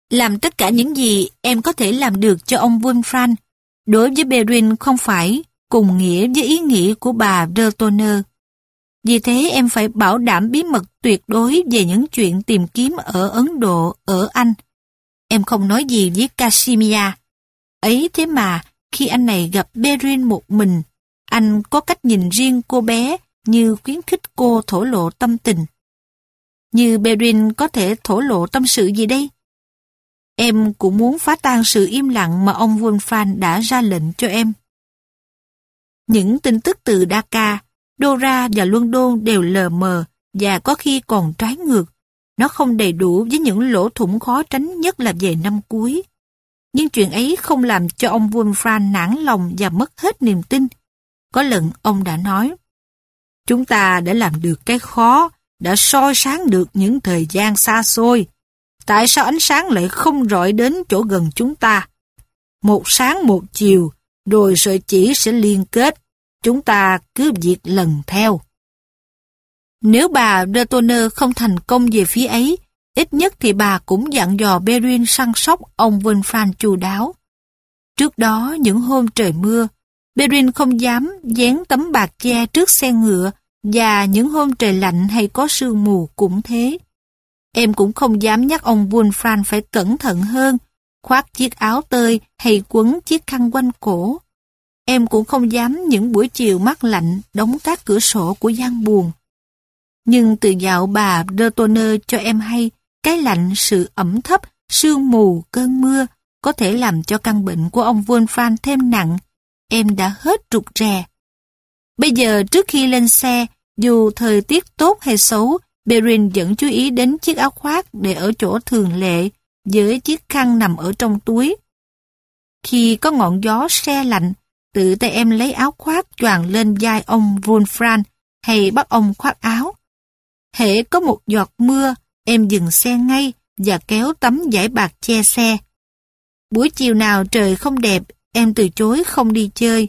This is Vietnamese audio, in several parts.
Làm tất cả những gì em có thể làm được cho ông Wolfram, đối với Perrin không phải cùng nghĩa với ý nghĩ của bà de Toner. Vì thế em phải bảo đảm bí mật tuyệt đối về những chuyện tìm kiếm ở Ấn Độ, ở Anh. Em không nói gì với Casimir. Ấy thế mà, khi anh này gặp Perrin một mình, anh có cách nhìn riêng cô bé như khuyến khích cô thổ lộ tâm tình. Như Perrin có thể thổ lộ tâm sự gì đây? Em cũng muốn phá tan sự im lặng mà ông Wolfram đã ra lệnh cho em. Những tin tức từ Dhaka, Dora và London đều lờ mờ và có khi còn trái ngược. Nó không đầy đủ với những lỗ thủng khó tránh nhất là về năm cuối. Nhưng chuyện ấy không làm cho ông Wolfram nản lòng và mất hết niềm tin. Có lần ông đã nói, chúng ta đã làm được cái khó, đã soi sáng được những thời gian xa xôi. Tại sao ánh sáng lại không rọi đến chỗ gần chúng ta? Một sáng một chiều, rồi sợi chỉ sẽ liên kết. Chúng ta cứ việc lần theo. Nếu bà de Toner không thành công về phía ấy, ít nhất thì bà cũng dặn dò Perrin săn sóc ông Wolfram chu đáo. Trước đó, những hôm trời mưa, Perrin không dám dán tấm bạt che trước xe ngựa, và những hôm trời lạnh hay có sương mù cũng thế. Em cũng không dám nhắc ông Wolfram phải cẩn thận hơn, khoác chiếc áo tơi hay quấn chiếc khăn quanh cổ. Em cũng không dám những buổi chiều mát lạnh đóng các cửa sổ của gian buồng. Nhưng từ dạo bà de Toner cho em hay, cái lạnh, sự ẩm thấp, sương mù, cơn mưa có thể làm cho căn bệnh của ông Wolfram thêm nặng. Em đã hết rụt rè. Bây giờ trước khi lên xe, dù thời tiết tốt hay xấu, Perrin vẫn chú ý đến chiếc áo khoác để ở chỗ thường lệ, với chiếc khăn nằm ở trong túi. Khi có ngọn gió se lạnh, tự tay em lấy áo khoác choàng lên vai ông Wolfram hay bắt ông khoác áo. Hễ có một giọt mưa, em dừng xe ngay và kéo tấm vải bạt che xe. Buổi chiều nào trời không đẹp, em từ chối không đi chơi.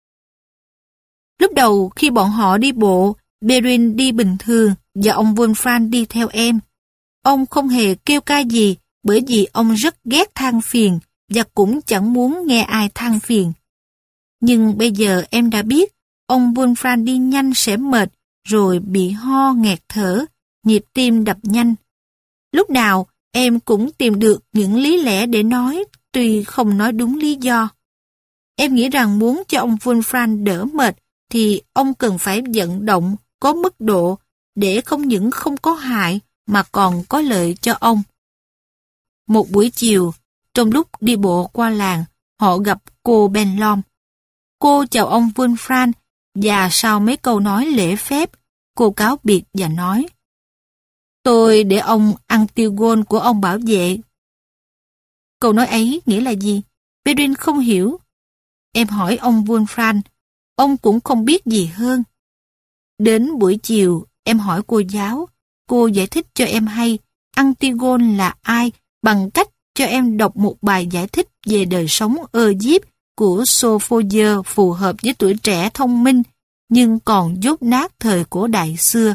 Lúc đầu khi bọn họ đi bộ, Perrin đi bình thường và ông Wolfram đi theo em. Ông không hề kêu ca gì bởi vì ông rất ghét than phiền và cũng chẳng muốn nghe ai than phiền. Nhưng bây giờ em đã biết ông Wolfram đi nhanh sẽ mệt, rồi bị ho nghẹt thở, nhịp tim đập nhanh. Lúc nào em cũng tìm được những lý lẽ để nói, tuy không nói đúng lý do. Em nghĩ rằng muốn cho ông Wolfram đỡ mệt thì ông cần phải vận động có mức độ để không những không có hại mà còn có lợi cho ông. Một buổi chiều, trong lúc đi bộ qua làng, họ gặp cô Benlom. Cô chào ông Wolfram và sau mấy câu nói lễ phép, cô cáo biệt và nói: "Tôi để ông Antigone của ông bảo vệ." Câu nói ấy nghĩa là gì? Perrin không hiểu. Em hỏi ông Wolfram, ông cũng không biết gì hơn. Đến buổi chiều, em hỏi cô giáo, cô giải thích cho em hay Antigone là ai bằng cách cho em đọc một bài giải thích về đời sống Egypt của Sophocles phù hợp với tuổi trẻ thông minh nhưng còn dốt nát thời cổ đại xưa.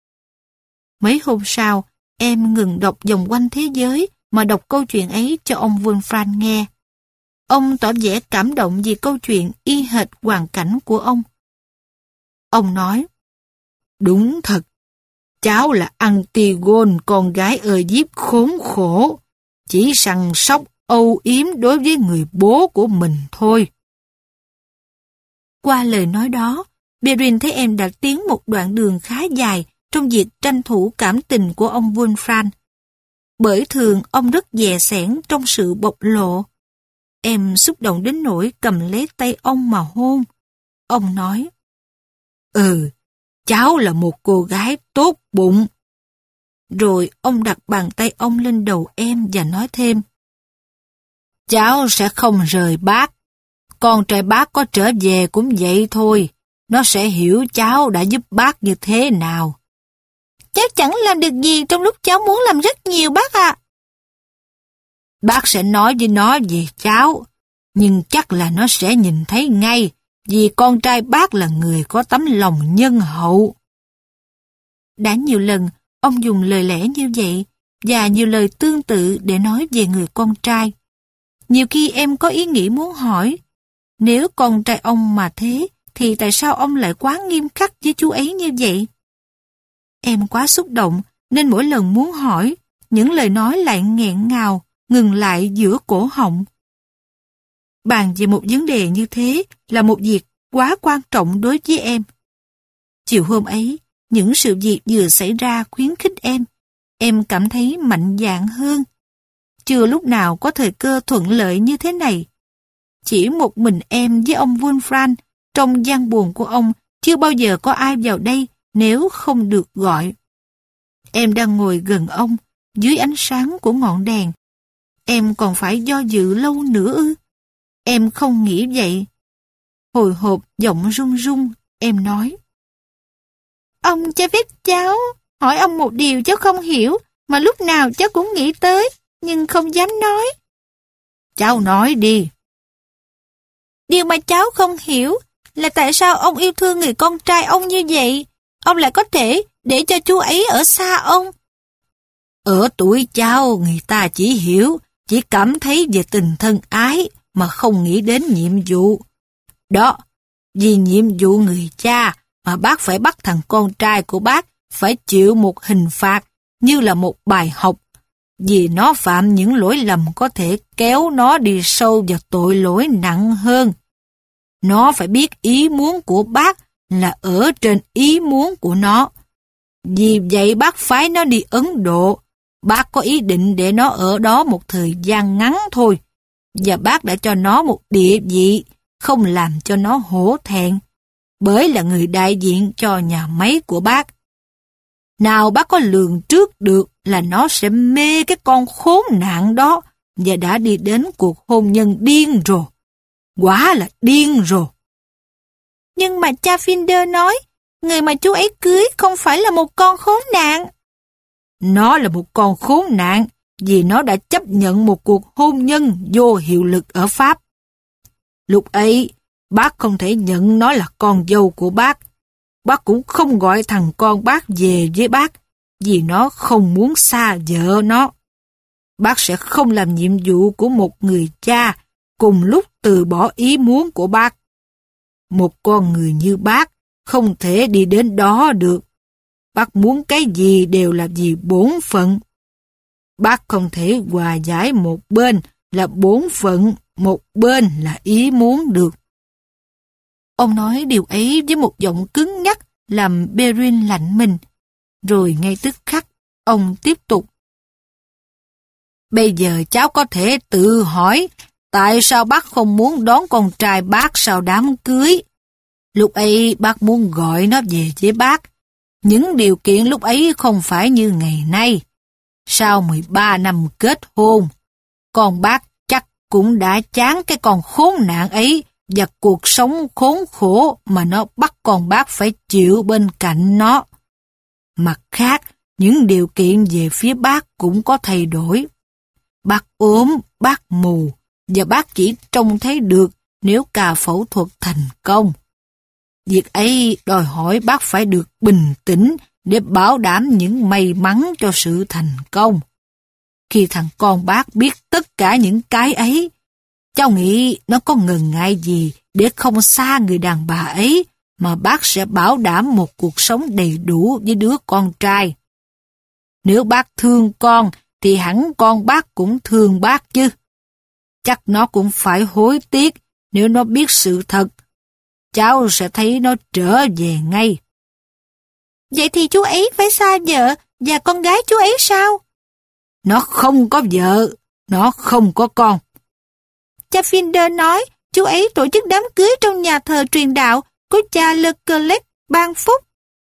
Mấy hôm sau, em ngừng đọc vòng quanh thế giới mà đọc câu chuyện ấy cho ông Wolfram nghe. Ông tỏ vẻ cảm động vì câu chuyện y hệt hoàn cảnh của ông. Ông nói: "Đúng thật, cháu là Antigone, con gái Egypt khốn khổ, chỉ săn sóc âu yếm đối với người bố của mình thôi." Qua lời nói đó, Perrin thấy em đã tiến một đoạn đường khá dài trong việc tranh thủ cảm tình của ông Wolfram. Bởi thường ông rất dè sẻn trong sự bộc lộ. Em xúc động đến nỗi cầm lấy tay ông mà hôn. Ông nói: "Cháu là một cô gái tốt bụng." Rồi ông đặt bàn tay ông lên đầu em và nói thêm: "Cháu sẽ không rời bác. Con trai bác có trở về cũng vậy thôi. Nó sẽ hiểu cháu đã giúp bác như thế nào." "Cháu chẳng làm được gì trong lúc cháu muốn làm rất nhiều bác ạ." "Bác sẽ nói với nó về cháu, nhưng chắc là nó sẽ nhìn thấy ngay, vì con trai bác là người có tấm lòng nhân hậu." Đã nhiều lần, ông dùng lời lẽ như vậy, và nhiều lời tương tự để nói về người con trai. Nhiều khi em có ý nghĩ muốn hỏi, nếu con trai ông mà thế, thì tại sao ông lại quá nghiêm khắc với chú ấy như vậy? Em quá xúc động, nên mỗi lần muốn hỏi, những lời nói lại nghẹn ngào, ngừng lại giữa cổ họng. Bàn về một vấn đề như thế là một việc quá quan trọng đối với em. Chiều hôm ấy, những sự việc vừa xảy ra khuyến khích em cảm thấy mạnh dạn hơn. Chưa lúc nào có thời cơ thuận lợi như thế này. Chỉ một mình em với ông Wolfram, trong gian buồng của ông chưa bao giờ có ai vào đây nếu không được gọi. Em đang ngồi gần ông, dưới ánh sáng của ngọn đèn. Em còn phải do dự lâu nữa ư? Em không nghĩ vậy. Hồi hộp, giọng run run, em nói. Ông cho phép cháu hỏi ông một điều cháu không hiểu, mà lúc nào cháu cũng nghĩ tới, nhưng không dám nói. Cháu nói đi. Điều mà cháu không hiểu là tại sao ông yêu thương người con trai ông như vậy, ông lại có thể để cho chú ấy ở xa ông. Ở tuổi cháu, người ta chỉ cảm thấy về tình thân ái mà không nghĩ đến nhiệm vụ. Đó, vì nhiệm vụ người cha mà bác phải bắt thằng con trai của bác phải chịu một hình phạt như là một bài học, vì nó phạm những lỗi lầm có thể kéo nó đi sâu vào tội lỗi nặng hơn. Nó phải biết ý muốn của bác là ở trên ý muốn của nó. Vì vậy bác phái nó đi Ấn Độ. Bác có ý định để nó ở đó một thời gian ngắn thôi. Và bác đã cho nó một địa vị, không làm cho nó hổ thẹn, bởi là người đại diện cho nhà máy của bác. Nào bác có lường trước được là nó sẽ mê cái con khốn nạn đó và đã đi đến cuộc hôn nhân điên rồ. Quả là điên rồ. Nhưng mà cha Finder nói, người mà chú ấy cưới không phải là một con khốn nạn. Nó là một con khốn nạn vì nó đã chấp nhận một cuộc hôn nhân vô hiệu lực ở Pháp. Lúc ấy, bác không thể nhận nó là con dâu của bác. Bác cũng không gọi thằng con bác về với bác vì nó không muốn xa vợ nó. Bác sẽ không làm nhiệm vụ của một người cha cùng lúc từ bỏ ý muốn của bác. Một con người như bác không thể đi đến đó được. Bác muốn cái gì đều là vì bổn phận. Bác không thể hòa giải một bên là bổn phận, một bên là ý muốn được. Ông nói điều ấy với một giọng cứng nhắc làm Perrin lạnh mình. Rồi ngay tức khắc, ông tiếp tục. Bây giờ cháu có thể tự hỏi tại sao bác không muốn đón con trai bác sau đám cưới. Lúc ấy bác muốn gọi nó về với bác. Những điều kiện lúc ấy không phải như ngày nay. Sau 13 năm kết hôn, con bác chắc cũng đã chán cái con khốn nạn ấy và cuộc sống khốn khổ mà nó bắt con bác phải chịu bên cạnh nó. Mặt khác, những điều kiện về phía bác cũng có thay đổi. Bác ốm, bác mù, và bác chỉ trông thấy được nếu ca phẫu thuật thành công. Việc ấy đòi hỏi bác phải được bình tĩnh để bảo đảm những may mắn cho sự thành công. Khi thằng con bác biết tất cả những cái ấy, cháu nghĩ nó có ngần ngại gì để không xa người đàn bà ấy mà bác sẽ bảo đảm một cuộc sống đầy đủ với đứa con trai. Nếu bác thương con thì hẳn con bác cũng thương bác chứ. Chắc nó cũng phải hối tiếc nếu nó biết sự thật. Cháu sẽ thấy nó trở về ngay. Vậy thì chú ấy phải xa vợ và con gái chú ấy sao? Nó không có vợ, nó không có con. Cha Finder nói chú ấy tổ chức đám cưới trong nhà thờ truyền đạo của cha Leclerc ban phúc.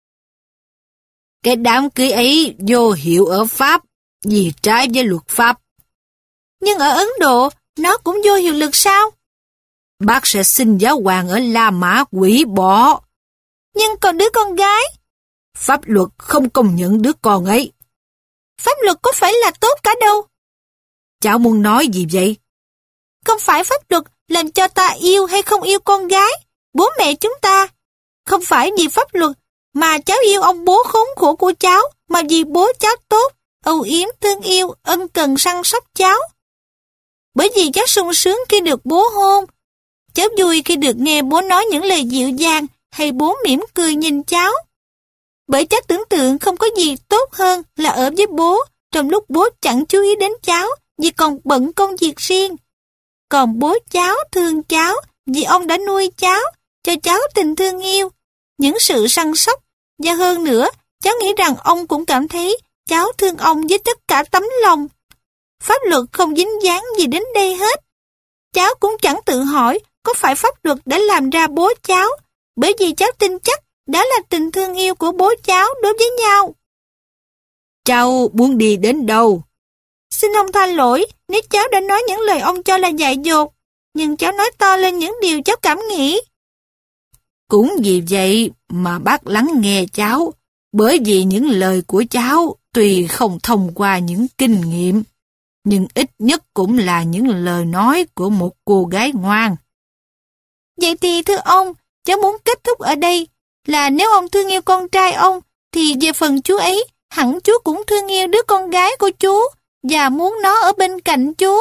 Cái đám cưới ấy vô hiệu ở Pháp vì trái với luật pháp. Nhưng ở Ấn Độ, nó cũng vô hiệu lực sao? Bác sẽ xin giáo hoàng ở La Mã hủy bỏ. Nhưng còn đứa con gái? Pháp luật không công nhận đứa con ấy. Pháp luật có phải là tốt cả đâu. Cháu muốn nói gì vậy? Không phải pháp luật làm cho ta yêu hay không yêu con gái, bố mẹ chúng ta. Không phải vì pháp luật mà cháu yêu ông bố khốn khổ của cháu, mà vì bố cháu tốt, âu yếm thương yêu, ân cần săn sóc cháu. Bởi vì cháu sung sướng khi được bố hôn. Cháu vui khi được nghe bố nói những lời dịu dàng hay bố mỉm cười nhìn cháu. Bởi cháu tưởng tượng không có gì tốt hơn là ở với bố trong lúc bố chẳng chú ý đến cháu vì còn bận công việc riêng. Còn bố cháu thương cháu vì ông đã nuôi cháu, cho cháu tình thương yêu, những sự săn sóc. Và hơn nữa, cháu nghĩ rằng ông cũng cảm thấy cháu thương ông với tất cả tấm lòng. Pháp luật không dính dáng gì đến đây hết. Cháu cũng chẳng tự hỏi có phải pháp luật đã làm ra bố cháu, bởi vì cháu tin chắc đó là tình thương yêu của bố cháu đối với nhau. Cháu muốn đi đến đâu? Xin ông tha lỗi nếu cháu đã nói những lời ông cho là dại dột, nhưng cháu nói to lên những điều cháu cảm nghĩ. Cũng vì vậy mà bác lắng nghe cháu, bởi vì những lời của cháu tuy không thông qua những kinh nghiệm, nhưng ít nhất cũng là những lời nói của một cô gái ngoan. Vậy thì thưa ông, cháu muốn kết thúc ở đây là nếu ông thương yêu con trai ông, thì về phần chú ấy, hẳn chú cũng thương yêu đứa con gái của chú và muốn nó ở bên cạnh chú.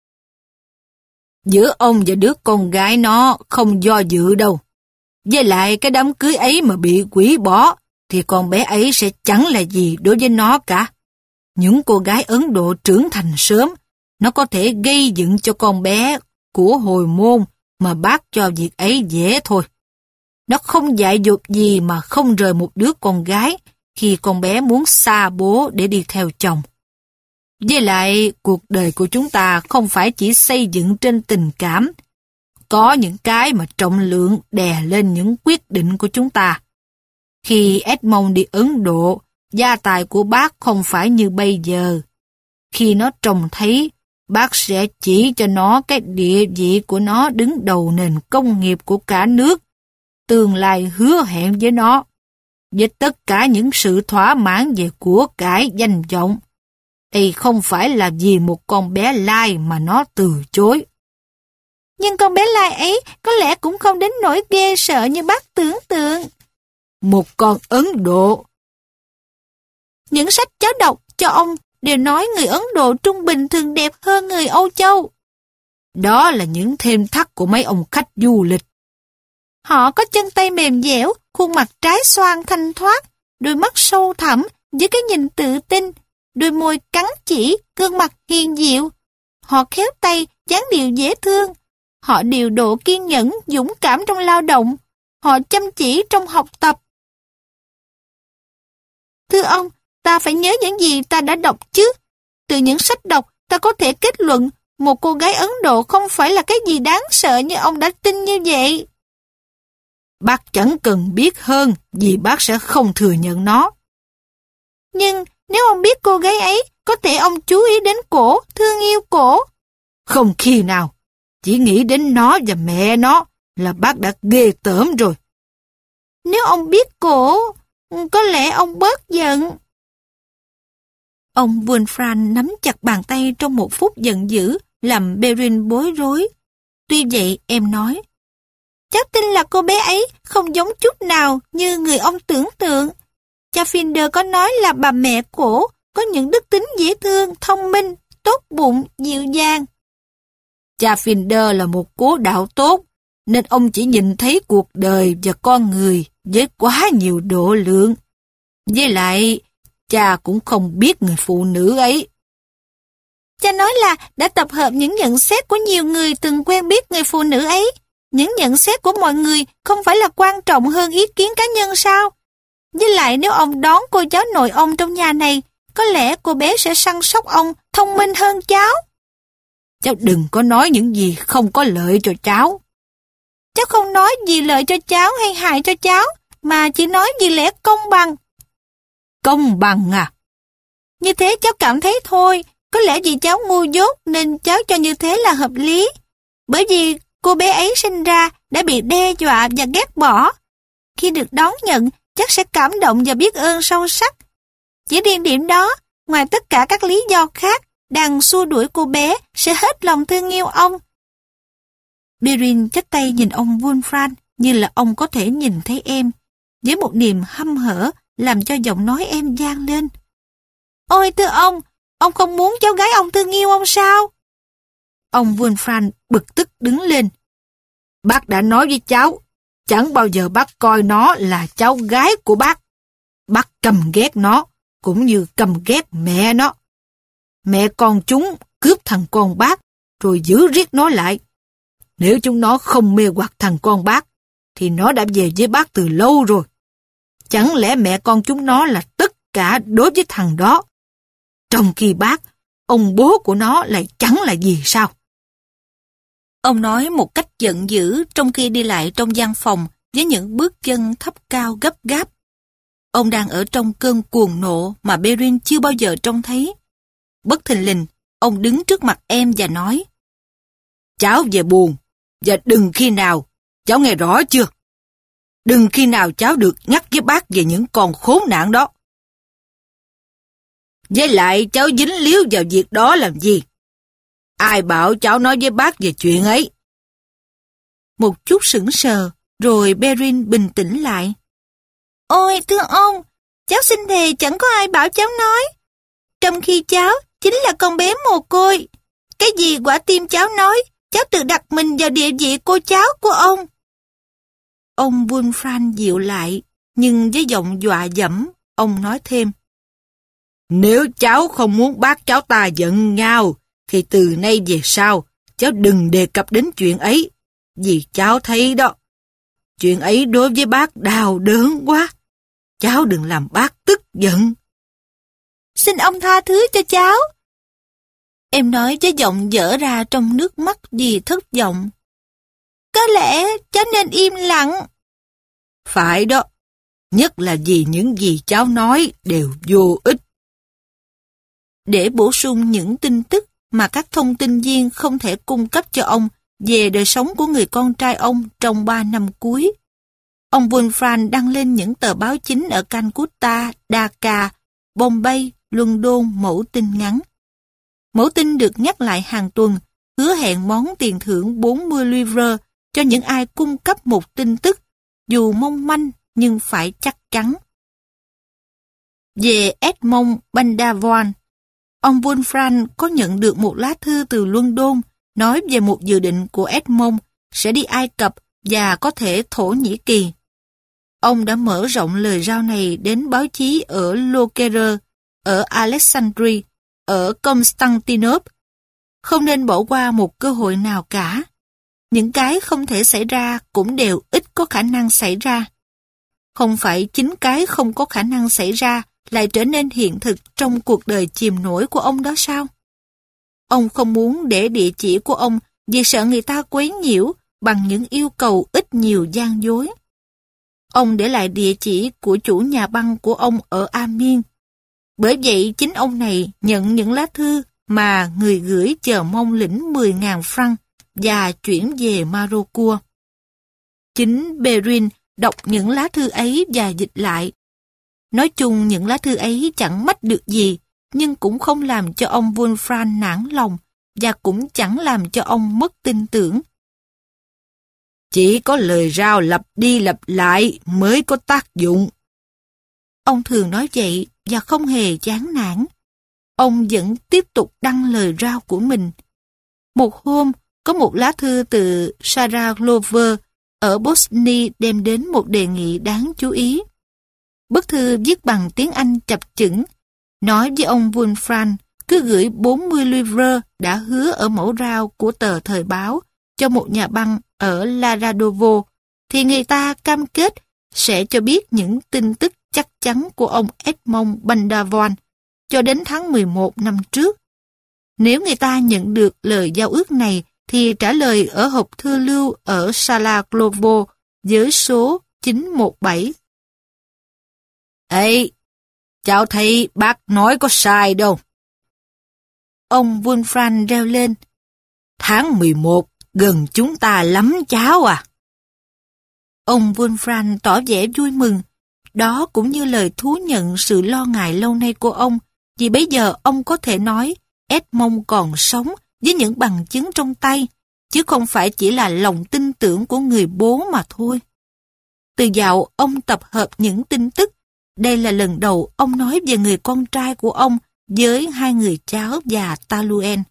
Giữa ông và đứa con gái nó không do dự đâu. Với lại cái đám cưới ấy mà bị hủy bỏ, thì con bé ấy sẽ chẳng là gì đối với nó cả. Những cô gái Ấn Độ trưởng thành sớm, nó có thể gây dựng cho con bé của hồi môn mà bác cho việc ấy dễ thôi. Nó không dại dột gì mà không rời một đứa con gái khi con bé muốn xa bố để đi theo chồng. Với lại, cuộc đời của chúng ta không phải chỉ xây dựng trên tình cảm. Có những cái mà trọng lượng đè lên những quyết định của chúng ta. Khi Edmond đi Ấn Độ, gia tài của bác không phải như bây giờ. Khi nó trông thấy, bác sẽ chỉ cho nó cái địa vị của nó đứng đầu nền công nghiệp của cả nước. Tương lai hứa hẹn với nó, với tất cả những sự thỏa mãn về của cải danh vọng. Đây không phải là vì một con bé Lai mà nó từ chối. Nhưng con bé Lai ấy có lẽ cũng không đến nỗi ghê sợ như bác tưởng tượng. Một con Ấn Độ. Những sách cháu đọc cho ông đều nói người Ấn Độ trung bình thường đẹp hơn người Âu Châu. Đó là những thêm thắt của mấy ông khách du lịch. Họ có chân tay mềm dẻo, khuôn mặt trái xoan thanh thoát, đôi mắt sâu thẳm với cái nhìn tự tin, đôi môi cắn chỉ, gương mặt hiền diệu. Họ khéo tay, dáng điệu dễ thương. Họ điều độ kiên nhẫn, dũng cảm trong lao động. Họ chăm chỉ trong học tập. Thưa ông, ta phải nhớ những gì ta đã đọc chứ. Từ những sách đọc, ta có thể kết luận một cô gái Ấn Độ không phải là cái gì đáng sợ như ông đã tin như vậy. Bác chẳng cần biết hơn vì bác sẽ không thừa nhận nó. Nhưng nếu ông biết cô gái ấy, có thể ông chú ý đến cổ, thương yêu cổ. Không khi nào. Chỉ nghĩ đến nó và mẹ nó là bác đã ghê tởm rồi. Nếu ông biết cổ, có lẽ ông bớt giận. Ông Wolfram nắm chặt bàn tay trong một phút giận dữ, làm Perrin bối rối. Tuy vậy, em nói, cháu tin là cô bé ấy không giống chút nào như người ông tưởng tượng. Cha Finder có nói là bà mẹ cổ có những đức tính dễ thương, thông minh, tốt bụng, dịu dàng. Cha Finder là một cố đạo tốt, nên ông chỉ nhìn thấy cuộc đời và con người với quá nhiều độ lượng. Với lại, cha cũng không biết người phụ nữ ấy. Cha nói là đã tập hợp những nhận xét của nhiều người từng quen biết người phụ nữ ấy. Những nhận xét của mọi người không phải là quan trọng hơn ý kiến cá nhân sao? Với lại nếu ông đón cô cháu nội ông trong nhà này, có lẽ cô bé sẽ săn sóc ông thông minh hơn cháu. Cháu đừng có nói những gì không có lợi cho cháu. Cháu không nói gì lợi cho cháu hay hại cho cháu, mà chỉ nói vì lẽ công bằng. Công bằng à? Như thế cháu cảm thấy thôi, có lẽ vì cháu ngu dốt nên cháu cho như thế là hợp lý. Bởi vì cô bé ấy sinh ra đã bị đe dọa và ghét bỏ. Khi được đón nhận, chắc sẽ cảm động và biết ơn sâu sắc. Chỉ riêng điểm đó, ngoài tất cả các lý do khác, đang xua đuổi cô bé sẽ hết lòng thương yêu ông. Perrin chắp tay nhìn ông Wolfram như là ông có thể nhìn thấy em, với một niềm hăm hở làm cho giọng nói em vang lên. Ôi thưa ông không muốn cháu gái ông thương yêu ông sao? Ông Wolfram bực tức đứng lên. Bác đã nói với cháu, chẳng bao giờ bác coi nó là cháu gái của bác. Bác căm ghét nó, cũng như căm ghét mẹ nó. Mẹ con chúng cướp thằng con bác, rồi giữ riết nó lại. Nếu chúng nó không mê hoặc thằng con bác, thì nó đã về với bác từ lâu rồi. Chẳng lẽ mẹ con chúng nó là tất cả đối với thằng đó? Trong khi bác, ông bố của nó lại chẳng là gì sao? Ông nói một cách giận dữ trong khi đi lại trong gian phòng với những bước chân thấp cao gấp gáp. Ông đang ở trong cơn cuồng nộ mà Perrin chưa bao giờ trông thấy. Bất thình lình, ông đứng trước mặt em và nói: cháu về buồn, và đừng khi nào, cháu nghe rõ chưa? Đừng khi nào cháu được nhắc với bác về những con khốn nạn đó. Với lại cháu dính líu vào việc đó làm gì? Ai bảo cháu nói với bác về chuyện ấy? Một chút sững sờ, rồi Perrin bình tĩnh lại. Ôi thưa ông, cháu xin thề chẳng có ai bảo cháu nói. Trong khi cháu chính là con bé mồ côi. Cái gì quả tim cháu nói, cháu tự đặt mình vào địa vị cô cháu của ông. Ông Wolfram dịu lại, nhưng với giọng dọa dẫm, ông nói thêm: nếu cháu không muốn bác cháu ta giận nhau, thì từ nay về sau, cháu đừng đề cập đến chuyện ấy. Vì cháu thấy đó, chuyện ấy đối với bác đau đớn quá. Cháu đừng làm bác tức giận. Xin ông tha thứ cho cháu. Em nói với giọng dở ra trong nước mắt vì thất vọng. Có lẽ cháu nên im lặng. Phải đó, nhất là vì những gì cháu nói đều vô ích. Để bổ sung những tin tức mà các thông tin viên không thể cung cấp cho ông về đời sống của người con trai ông trong 3 năm cuối, ông Wolfram đăng lên những tờ báo chính ở Calcutta, Dhaka, Bombay, London mẫu tin ngắn. Mẫu tin được nhắc lại hàng tuần, hứa hẹn món tiền thưởng 40 livre cho những ai cung cấp một tin tức, dù mong manh nhưng phải chắc chắn. Về Edmond Bandavon, ông Wolfram có nhận được một lá thư từ London nói về một dự định của Edmond sẽ đi Ai Cập và có thể Thổ Nhĩ Kỳ. Ông đã mở rộng lời rao này đến báo chí ở Lockyer, ở Alexandria, ở Constantinople. Không nên bỏ qua một cơ hội nào cả. Những cái không thể xảy ra cũng đều ít có khả năng xảy ra. Không phải chính cái không có khả năng xảy ra lại trở nên hiện thực trong cuộc đời chìm nổi của ông đó sao? Ông không muốn để địa chỉ của ông vì sợ người ta quấy nhiễu bằng những yêu cầu ít nhiều gian dối. Ông để lại địa chỉ của chủ nhà băng của ông ở Amin. Bởi vậy chính ông này nhận những lá thư mà người gửi chờ mong lĩnh 10.000 franc và chuyển về Morocco. Chính Perrin đọc những lá thư ấy và dịch lại. Nói chung những lá thư ấy chẳng mách được gì, nhưng cũng không làm cho ông Wolfram nản lòng và cũng chẳng làm cho ông mất tin tưởng. Chỉ có lời rao lặp đi lặp lại mới có tác dụng. Ông thường nói vậy và không hề chán nản. Ông vẫn tiếp tục đăng lời rao của mình. Một hôm, có một lá thư từ Sarah Glover ở Bosnia đem đến một đề nghị đáng chú ý. Bức thư viết bằng tiếng Anh chập chững, nói với ông Wolfram cứ gửi 40 livre đã hứa ở mẫu rao của tờ thời báo cho một nhà băng ở Laradovo, thì người ta cam kết sẽ cho biết những tin tức chắc chắn của ông Edmond Bandavon cho đến tháng 11 năm trước. Nếu người ta nhận được lời giao ước này thì trả lời ở hộp thư lưu ở Sala Glovo với số 917. Ê, cháu thấy bác nói có sai đâu. Ông Wolfram reo lên. Tháng 11 gần chúng ta lắm cháu à. Ông Wolfram tỏ vẻ vui mừng. Đó cũng như lời thú nhận sự lo ngại lâu nay của ông, vì bây giờ ông có thể nói Edmond còn sống với những bằng chứng trong tay, chứ không phải chỉ là lòng tin tưởng của người bố mà thôi. Từ dạo ông tập hợp những tin tức, đây là lần đầu ông nói về người con trai của ông với hai người cháu và Taluen.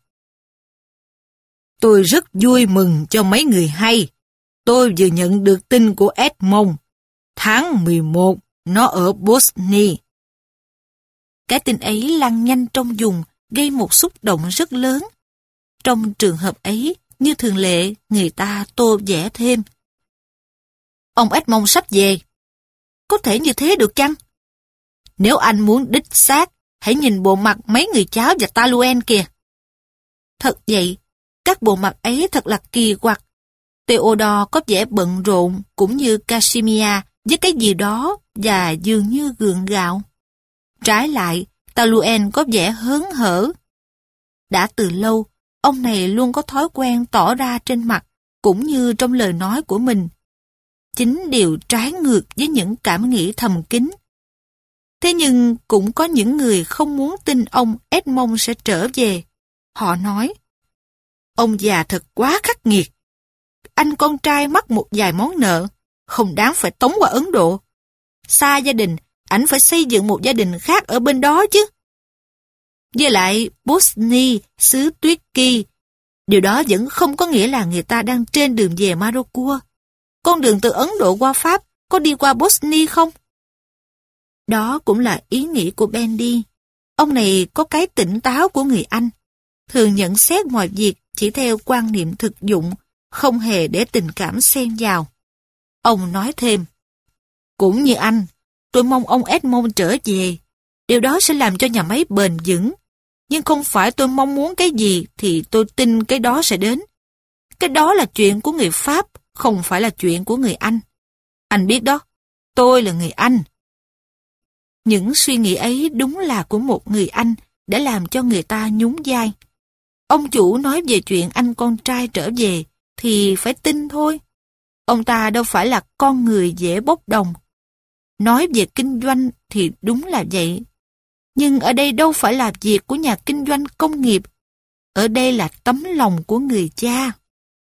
Tôi rất vui mừng cho mấy người hay. Tôi vừa nhận được tin của Edmond. Tháng 11, nó ở Bosnia. Cái tin ấy lan nhanh trong vùng, gây một xúc động rất lớn. Trong trường hợp ấy, như thường lệ, người ta tô vẽ thêm. Ông Edmond sắp về. Có thể như thế được chăng? Nếu anh muốn đích xác, hãy nhìn bộ mặt mấy người cháu và Taluen kìa. Thật vậy, các bộ mặt ấy thật là kỳ quặc. Theodore có vẻ bận rộn, cũng như Casimir với cái gì đó và dường như gượng gạo. Trái lại, Taluen có vẻ hớn hở. Đã từ lâu, ông này luôn có thói quen tỏ ra trên mặt, cũng như trong lời nói của mình. Chính điều trái ngược với những cảm nghĩ thầm kín. Thế nhưng cũng có những người không muốn tin ông Edmond sẽ trở về. Họ nói, ông già thật quá khắc nghiệt. Anh con trai mắc một vài món nợ, không đáng phải tống qua Ấn Độ. Xa gia đình, ảnh phải xây dựng một gia đình khác ở bên đó chứ. Với lại, Bosnia, xứ tuyết kỳ, điều đó vẫn không có nghĩa là người ta đang trên đường về Marocua. Con đường từ Ấn Độ qua Pháp có đi qua Bosnia không? Đó cũng là ý nghĩ của Bendy. Ông này có cái tỉnh táo của người Anh, thường nhận xét mọi việc chỉ theo quan niệm thực dụng, không hề để tình cảm xen vào. Ông nói thêm, cũng như anh, tôi mong ông Edmond trở về. Điều đó sẽ làm cho nhà máy bền vững. Nhưng không phải tôi mong muốn cái gì thì tôi tin cái đó sẽ đến. Cái đó là chuyện của người Pháp, không phải là chuyện của người Anh. Anh biết đó, tôi là người Anh. Những suy nghĩ ấy đúng là của một người Anh đã làm cho người ta nhún vai. Ông chủ nói về chuyện anh con trai trở về thì phải tin thôi. Ông ta đâu phải là con người dễ bốc đồng. Nói về kinh doanh thì đúng là vậy. Nhưng ở đây đâu phải là việc của nhà kinh doanh công nghiệp. Ở đây là tấm lòng của người cha.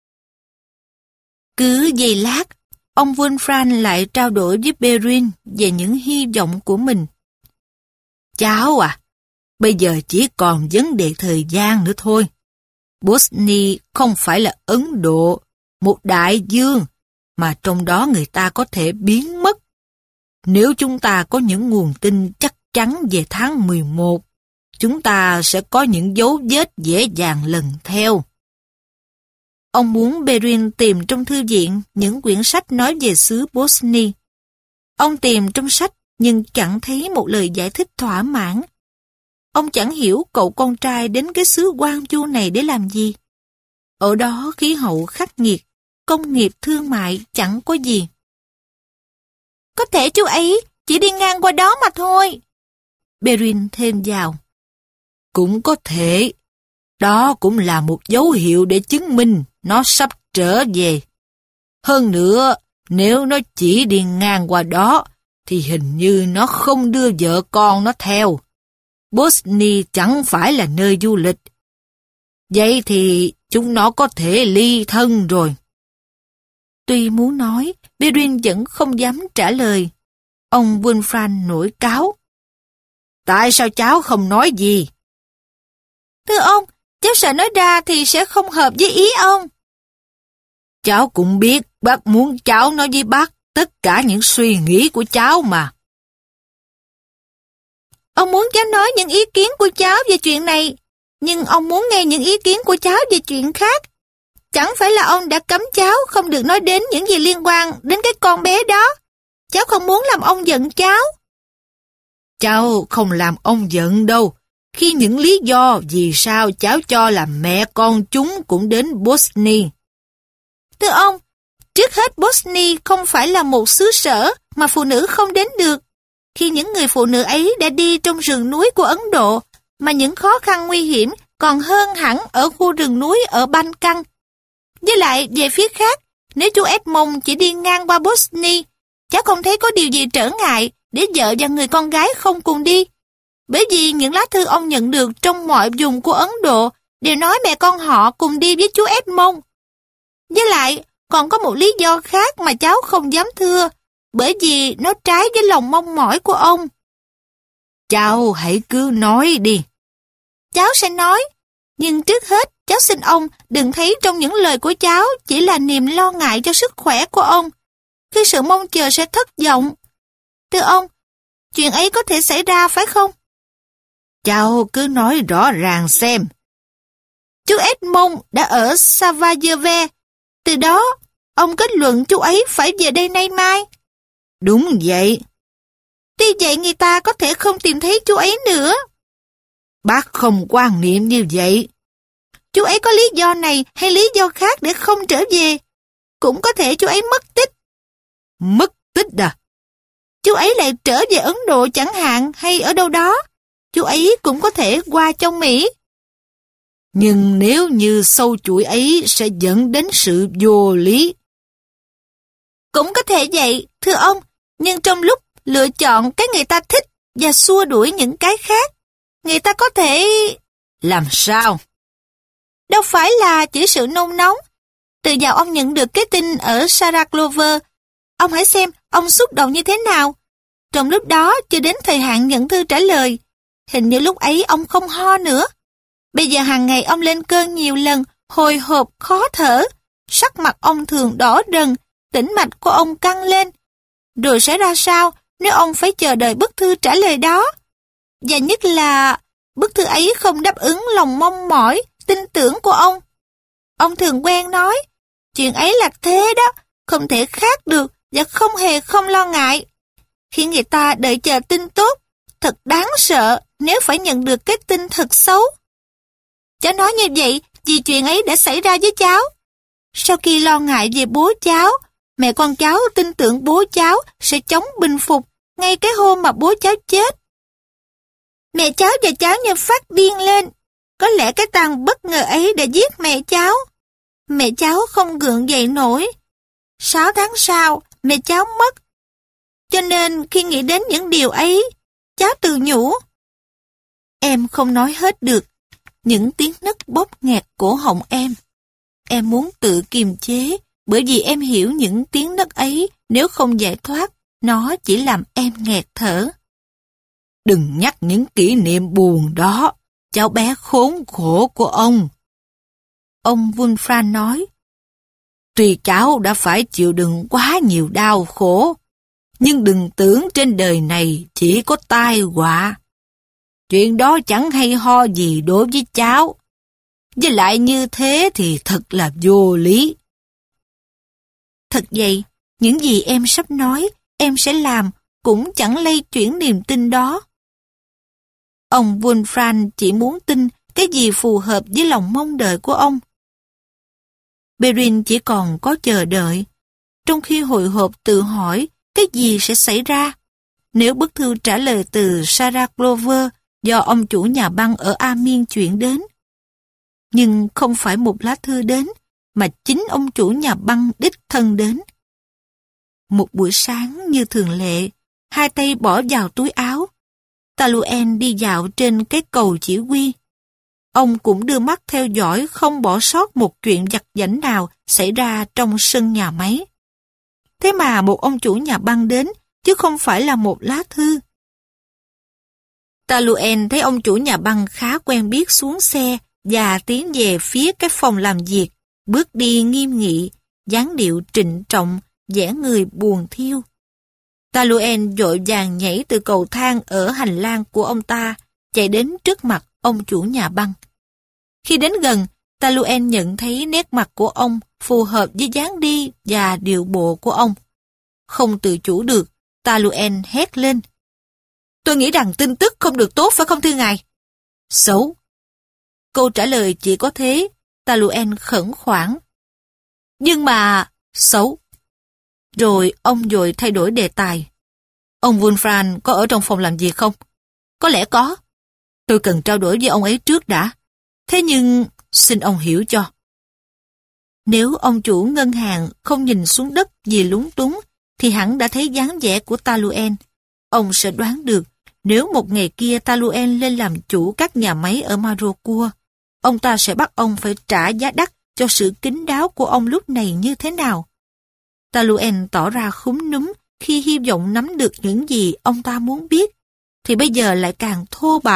Cứ giây lát, ông Wolfram lại trao đổi với Perrin về những hy vọng của mình. Cháu à, bây giờ chỉ còn vấn đề thời gian nữa thôi. Bosnia không phải là Ấn Độ, một đại dương, mà trong đó người ta có thể biến mất. Nếu chúng ta có những nguồn tin chắc chắn về tháng 11, chúng ta sẽ có những dấu vết dễ dàng lần theo. Ông muốn Perrin tìm trong thư viện những quyển sách nói về xứ Bosnia. Ông tìm trong sách nhưng chẳng thấy một lời giải thích thỏa mãn. Ông chẳng hiểu cậu con trai đến cái xứ hoang vu này để làm gì. Ở đó khí hậu khắc nghiệt, công nghiệp thương mại chẳng có gì. Có thể chú ấy chỉ đi ngang qua đó mà thôi. Perrin thêm vào. Cũng có thể. Đó cũng là một dấu hiệu để chứng minh nó sắp trở về. Hơn nữa, nếu nó chỉ đi ngang qua đó, thì hình như nó không đưa vợ con nó theo. Bosnia chẳng phải là nơi du lịch. Vậy thì chúng nó có thể ly thân rồi. Tuy muốn nói, Perrin vẫn không dám trả lời. Ông Wolfram nổi cáu. Tại sao cháu không nói gì? Thưa ông, cháu sợ nói ra thì sẽ không hợp với ý ông. Cháu cũng biết bác muốn cháu nói với bác tất cả những suy nghĩ của cháu mà. Ông muốn cháu nói những ý kiến của cháu về chuyện này, nhưng ông muốn nghe những ý kiến của cháu về chuyện khác. Chẳng phải là ông đã cấm cháu không được nói đến những gì liên quan đến cái con bé đó. Cháu không muốn làm ông giận cháu. Cháu không làm ông giận đâu. Khi những lý do vì sao cháu cho là mẹ con chúng cũng đến Bosnia. Thưa ông, trước hết Bosnia không phải là một xứ sở mà phụ nữ không đến được. Khi những người phụ nữ ấy đã đi trong rừng núi của Ấn Độ, mà những khó khăn nguy hiểm còn hơn hẳn ở khu rừng núi ở Ban Căng. Với lại, về phía khác, nếu chú Edmond chỉ đi ngang qua Bosnia, cháu không thấy có điều gì trở ngại để vợ và người con gái không cùng đi. Bởi vì những lá thư ông nhận được trong mọi vùng của Ấn Độ đều nói mẹ con họ cùng đi với chú Edmond. Với lại, còn có một lý do khác mà cháu không dám thưa, bởi vì nó trái với lòng mong mỏi của ông. Cháu hãy cứ nói đi. cháu sẽ nói. Nhưng trước hết, cháu xin ông đừng thấy trong những lời của cháu chỉ là niềm lo ngại cho sức khỏe của ông, khi sự mong chờ sẽ thất vọng. Thưa ông, chuyện ấy có thể xảy ra phải không? Cháu cứ nói rõ ràng xem. Chú Edmond đã ở Savayeve. Từ đó, ông kết luận chú ấy phải về đây nay mai. Đúng vậy. Tuy vậy người ta có thể không tìm thấy chú ấy nữa. Bác không quan niệm như vậy. Chú ấy có lý do này hay lý do khác để không trở về. Cũng có thể chú ấy mất tích. Mất tích à? Chú ấy lại trở về Ấn Độ chẳng hạn hay ở đâu đó. Chú ấy cũng có thể qua trong Mỹ. Nhưng nếu như sâu chuỗi ấy sẽ dẫn đến sự vô lý. Cũng có thể vậy, thưa ông. Nhưng trong lúc lựa chọn cái người ta thích và xua đuổi những cái khác, người ta có thể... Làm sao? Đâu phải là chỉ sự nôn nóng. Từ giờ ông nhận được cái tin ở Sarah Clover, ông hãy xem ông xúc động như thế nào. Trong lúc đó chưa đến thời hạn nhận thư trả lời. Hình như lúc ấy ông không ho nữa. Bây giờ hàng ngày ông lên cơn nhiều lần, hồi hộp, khó thở. Sắc mặt ông thường đỏ đần, tĩnh mạch của ông căng lên. Rồi sẽ ra sao nếu ông phải chờ đợi bức thư trả lời đó? Và nhất là bức thư ấy không đáp ứng lòng mong mỏi, tin tưởng của ông. Ông thường quen nói, chuyện ấy là thế đó, không thể khác được và không hề không lo ngại. Khi người ta đợi chờ tin tốt, thật đáng sợ nếu phải nhận được cái tin thật xấu. Cháu nói như vậy vì chuyện ấy đã xảy ra với cháu. Sau khi lo ngại về bố cháu, mẹ con cháu tin tưởng bố cháu sẽ chống bình phục ngay cái hôm mà bố cháu chết. Mẹ cháu và cháu như phát điên lên. Có lẽ cái tàn bất ngờ ấy đã giết mẹ cháu. Mẹ cháu không gượng dậy nổi. 6 tháng sau, mẹ cháu mất. Cho nên khi nghĩ đến những điều ấy, cháu tự nhủ. Em không nói hết được. Những tiếng nấc bóp nghẹt cổ họng em. Em muốn tự kiềm chế, bởi vì em hiểu những tiếng nấc ấy nếu không giải thoát, nó chỉ làm em nghẹt thở. Đừng nhắc những kỷ niệm buồn đó, cháu bé khốn khổ của ông. Ông Wolfram nói. Tuy cháu đã phải chịu đựng quá nhiều đau khổ, nhưng đừng tưởng trên đời này chỉ có tai họa. Chuyện đó chẳng hay ho gì đối với cháu. Với lại như thế thì thật là vô lý. Thật vậy, những gì em sắp nói, em sẽ làm cũng chẳng lay chuyển niềm tin đó. Ông Wolfram chỉ muốn tin cái gì phù hợp với lòng mong đợi của ông. Perrin chỉ còn có chờ đợi, trong khi hồi hộp tự hỏi cái gì sẽ xảy ra nếu bức thư trả lời từ Sarah Clover do ông chủ nhà băng ở Amin chuyển đến. Nhưng không phải một lá thư đến, mà chính ông chủ nhà băng đích thân đến. Một buổi sáng như thường lệ, hai tay bỏ vào túi áo, Taluen đi dạo trên cái cầu chỉ huy. Ông cũng đưa mắt theo dõi không bỏ sót một chuyện vặt vãnh nào xảy ra trong sân nhà máy. Thế mà một ông chủ nhà băng đến, chứ không phải là một lá thư. Taluen thấy ông chủ nhà băng khá quen biết xuống xe và tiến về phía cái phòng làm việc, bước đi nghiêm nghị, dáng điệu trịnh trọng, vẻ người buồn thiêu. Taluen vội vàng nhảy từ cầu thang ở hành lang của ông ta, chạy đến trước mặt ông chủ nhà băng. Khi đến gần, Taluen nhận thấy nét mặt của ông phù hợp với dáng đi và điệu bộ của ông. Không tự chủ được, Taluen hét lên. Tôi nghĩ rằng tin tức không được tốt phải không thưa ngài? Xấu. Câu trả lời chỉ có thế, Taluen khẩn khoản. Nhưng mà... xấu. Rồi ông vội thay đổi đề tài. Ông Wolfram có ở trong phòng làm việc không? Có lẽ có. Tôi cần trao đổi với ông ấy trước đã. Thế nhưng, xin ông hiểu cho. Nếu ông chủ ngân hàng không nhìn xuống đất vì lúng túng, thì hẳn đã thấy dáng vẻ của Taluen. Ông sẽ đoán được, nếu một ngày kia Taluen lên làm chủ các nhà máy ở Marocua, ông ta sẽ bắt ông phải trả giá đắt cho sự kín đáo của ông lúc này như thế nào. Taluen tỏ ra khúm núm khi hy vọng nắm được những gì ông ta muốn biết, thì bây giờ lại càng thô bạo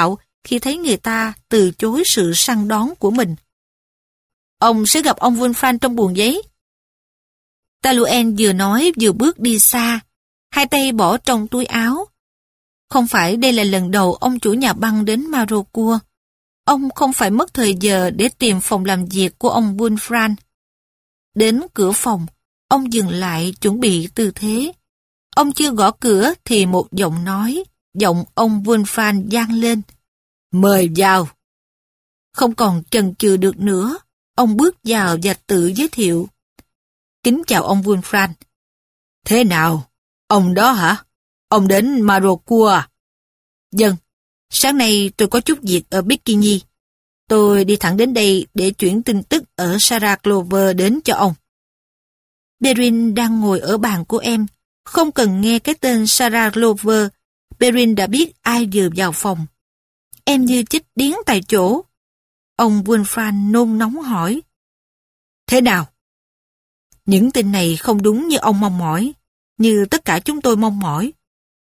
khi thấy người ta từ chối sự săn đón của mình. Ông sẽ gặp ông Wolfram trong buồng giấy. Taluen vừa nói vừa bước đi xa, hai tay bỏ trong túi áo. Không phải đây là lần đầu ông chủ nhà băng đến Marocua. Ông không phải mất thời giờ để tìm phòng làm việc của ông Wolfram. Đến cửa phòng, ông dừng lại chuẩn bị tư thế. Ông chưa gõ cửa thì một giọng nói, giọng ông Wolfram vang lên. Mời vào. Không còn chần chừ được nữa, ông bước vào và tự giới thiệu. Kính chào ông Wolfram. Thế nào? Ông đó hả? Ông đến Marocua à? Vâng, sáng nay tôi có chút việc ở Bikini. Tôi đi thẳng đến đây để chuyển tin tức ở Sarah Clover đến cho ông. Perrin đang ngồi ở bàn của em. Không cần nghe cái tên Sarah Clover, Perrin đã biết ai vừa vào phòng. Em như chích điếng tại chỗ. Ông Wolfram nôn nóng hỏi. Thế nào? Những tin này không đúng như ông mong mỏi, như tất cả chúng tôi mong mỏi.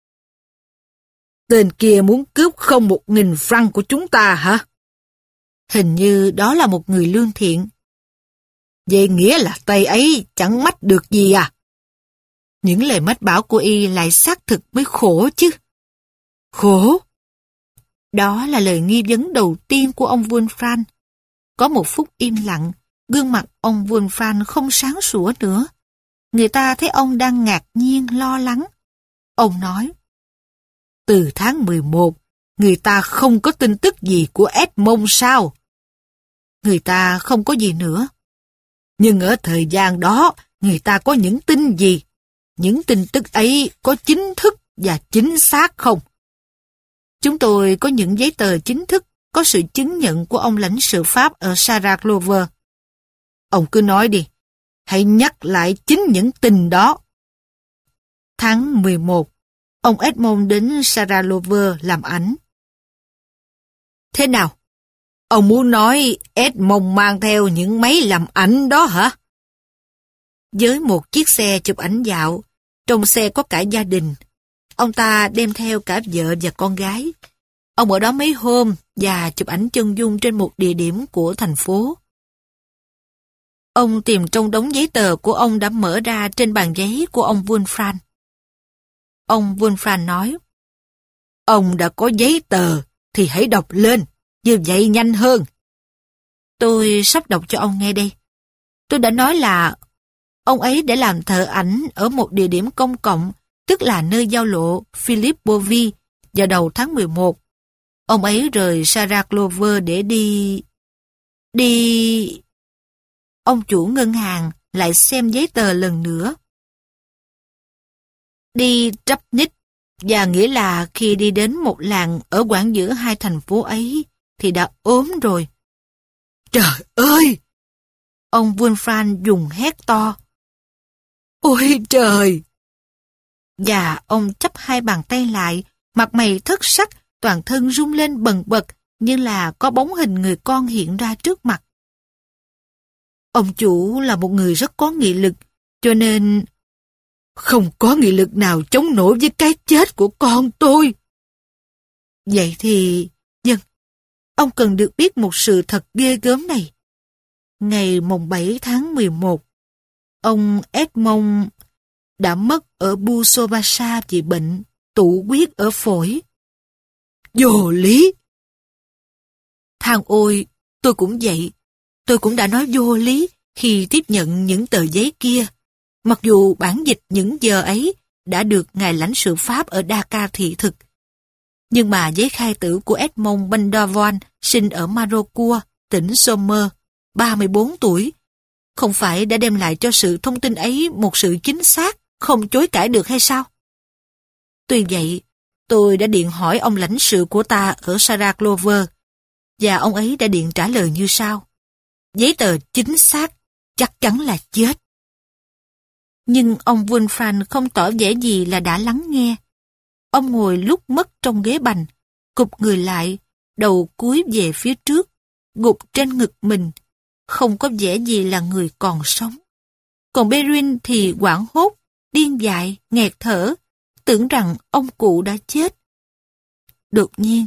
Tên kia muốn cướp không 1.000 franc của chúng ta hả? Hình như đó là một người lương thiện. Vậy nghĩa là tay ấy chẳng mách được gì à? Những lời mách bảo của y lại xác thực mới khổ chứ. Khổ? Đó là lời nghi vấn đầu tiên của ông Wolfram. Có một phút im lặng, gương mặt ông Wolfram không sáng sủa nữa. Người ta thấy ông đang ngạc nhiên, lo lắng. Ông nói, từ tháng 11, người ta không có tin tức gì của Edmond sao? Người ta không có gì nữa. Nhưng ở thời gian đó, người ta có những tin gì? Những tin tức ấy có chính thức và chính xác không? Chúng tôi có những giấy tờ chính thức, có sự chứng nhận của ông lãnh sự Pháp ở Sarah Clover. Ông cứ nói đi, hãy nhắc lại chính những tin đó. Tháng 11, ông Edmond đến Sarah Clover làm ảnh. Thế nào? Ông muốn nói Edmond mang theo những máy làm ảnh đó hả? Với một chiếc xe chụp ảnh dạo, trong xe có cả gia đình. Ông ta đem theo cả vợ và con gái. Ông ở đó mấy hôm và chụp ảnh chân dung trên một địa điểm của thành phố. Ông tìm trong đống giấy tờ của ông đã mở ra trên bàn giấy của ông Wolfram. Ông Wolfram nói, ông đã có giấy tờ thì hãy đọc lên, như vậy nhanh hơn. Tôi sắp đọc cho ông nghe đây. Tôi đã nói là ông ấy để làm thợ ảnh ở một địa điểm công cộng, tức là nơi giao lộ Philippe Bovy vào đầu tháng 11. Ông ấy rời Sarah Clover để đi... Ông chủ ngân hàng lại xem giấy tờ lần nữa. Đi Trapnik, và nghĩa là khi đi đến một làng ở quãng giữa hai thành phố ấy, thì đã ốm rồi. Trời ơi! Ông Wolfram dùng hét to. Ôi trời! Và ông chắp hai bàn tay lại, mặt mày thất sắc, toàn thân rung lên bần bật, như là có bóng hình người con hiện ra trước mặt. Ông chủ là một người rất có nghị lực, cho nên không có nghị lực nào chống nổi với cái chết của con tôi. Vậy thì, vâng, ông cần được biết một sự thật ghê gớm này. Ngày mùng 7 tháng 11, ông Edmond đã mất ở Busobasa vì bệnh tụ huyết ở phổi. Vô lý! Thằng ôi, tôi cũng vậy. Tôi cũng đã nói vô lý khi tiếp nhận những tờ giấy kia, mặc dù bản dịch những giờ ấy đã được ngài lãnh sự Pháp ở Dakar thị thực. Nhưng mà giấy khai tử của Edmond Bandavon sinh ở Marocua, tỉnh Somme, 34 tuổi, không phải đã đem lại cho sự thông tin ấy một sự chính xác, không chối cãi được hay sao? Tuy vậy, tôi đã điện hỏi ông lãnh sự của ta ở Sarah Clover, và ông ấy đã điện trả lời như sau. Giấy tờ chính xác, chắc chắn là chết. Nhưng ông Wolfram không tỏ vẻ gì là đã lắng nghe. Ông ngồi lúc mất trong ghế bành, cụp người lại, đầu cúi về phía trước, gục trên ngực mình, không có vẻ gì là người còn sống. Còn Perrin thì hoảng hốt, điên dại, nghẹt thở, tưởng rằng ông cụ đã chết. Đột nhiên,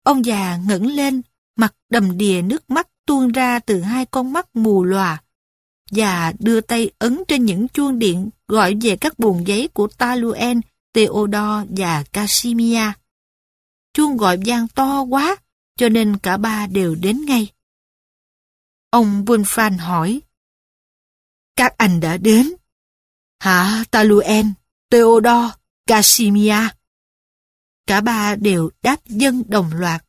Ông già ngẩng lên, mặt đầm đìa nước mắt tuôn ra từ hai con mắt mù lòa, và đưa tay ấn trên những chuông điện gọi về các buồng giấy của Taluen, Theodore và Casimir. Chuông gọi vang to quá, cho nên cả ba đều đến ngay. Ông Wulfran hỏi, các anh đã đến? Hả, Taluen, Theodore, Casimir? Cả ba đều đáp vâng đồng loạt.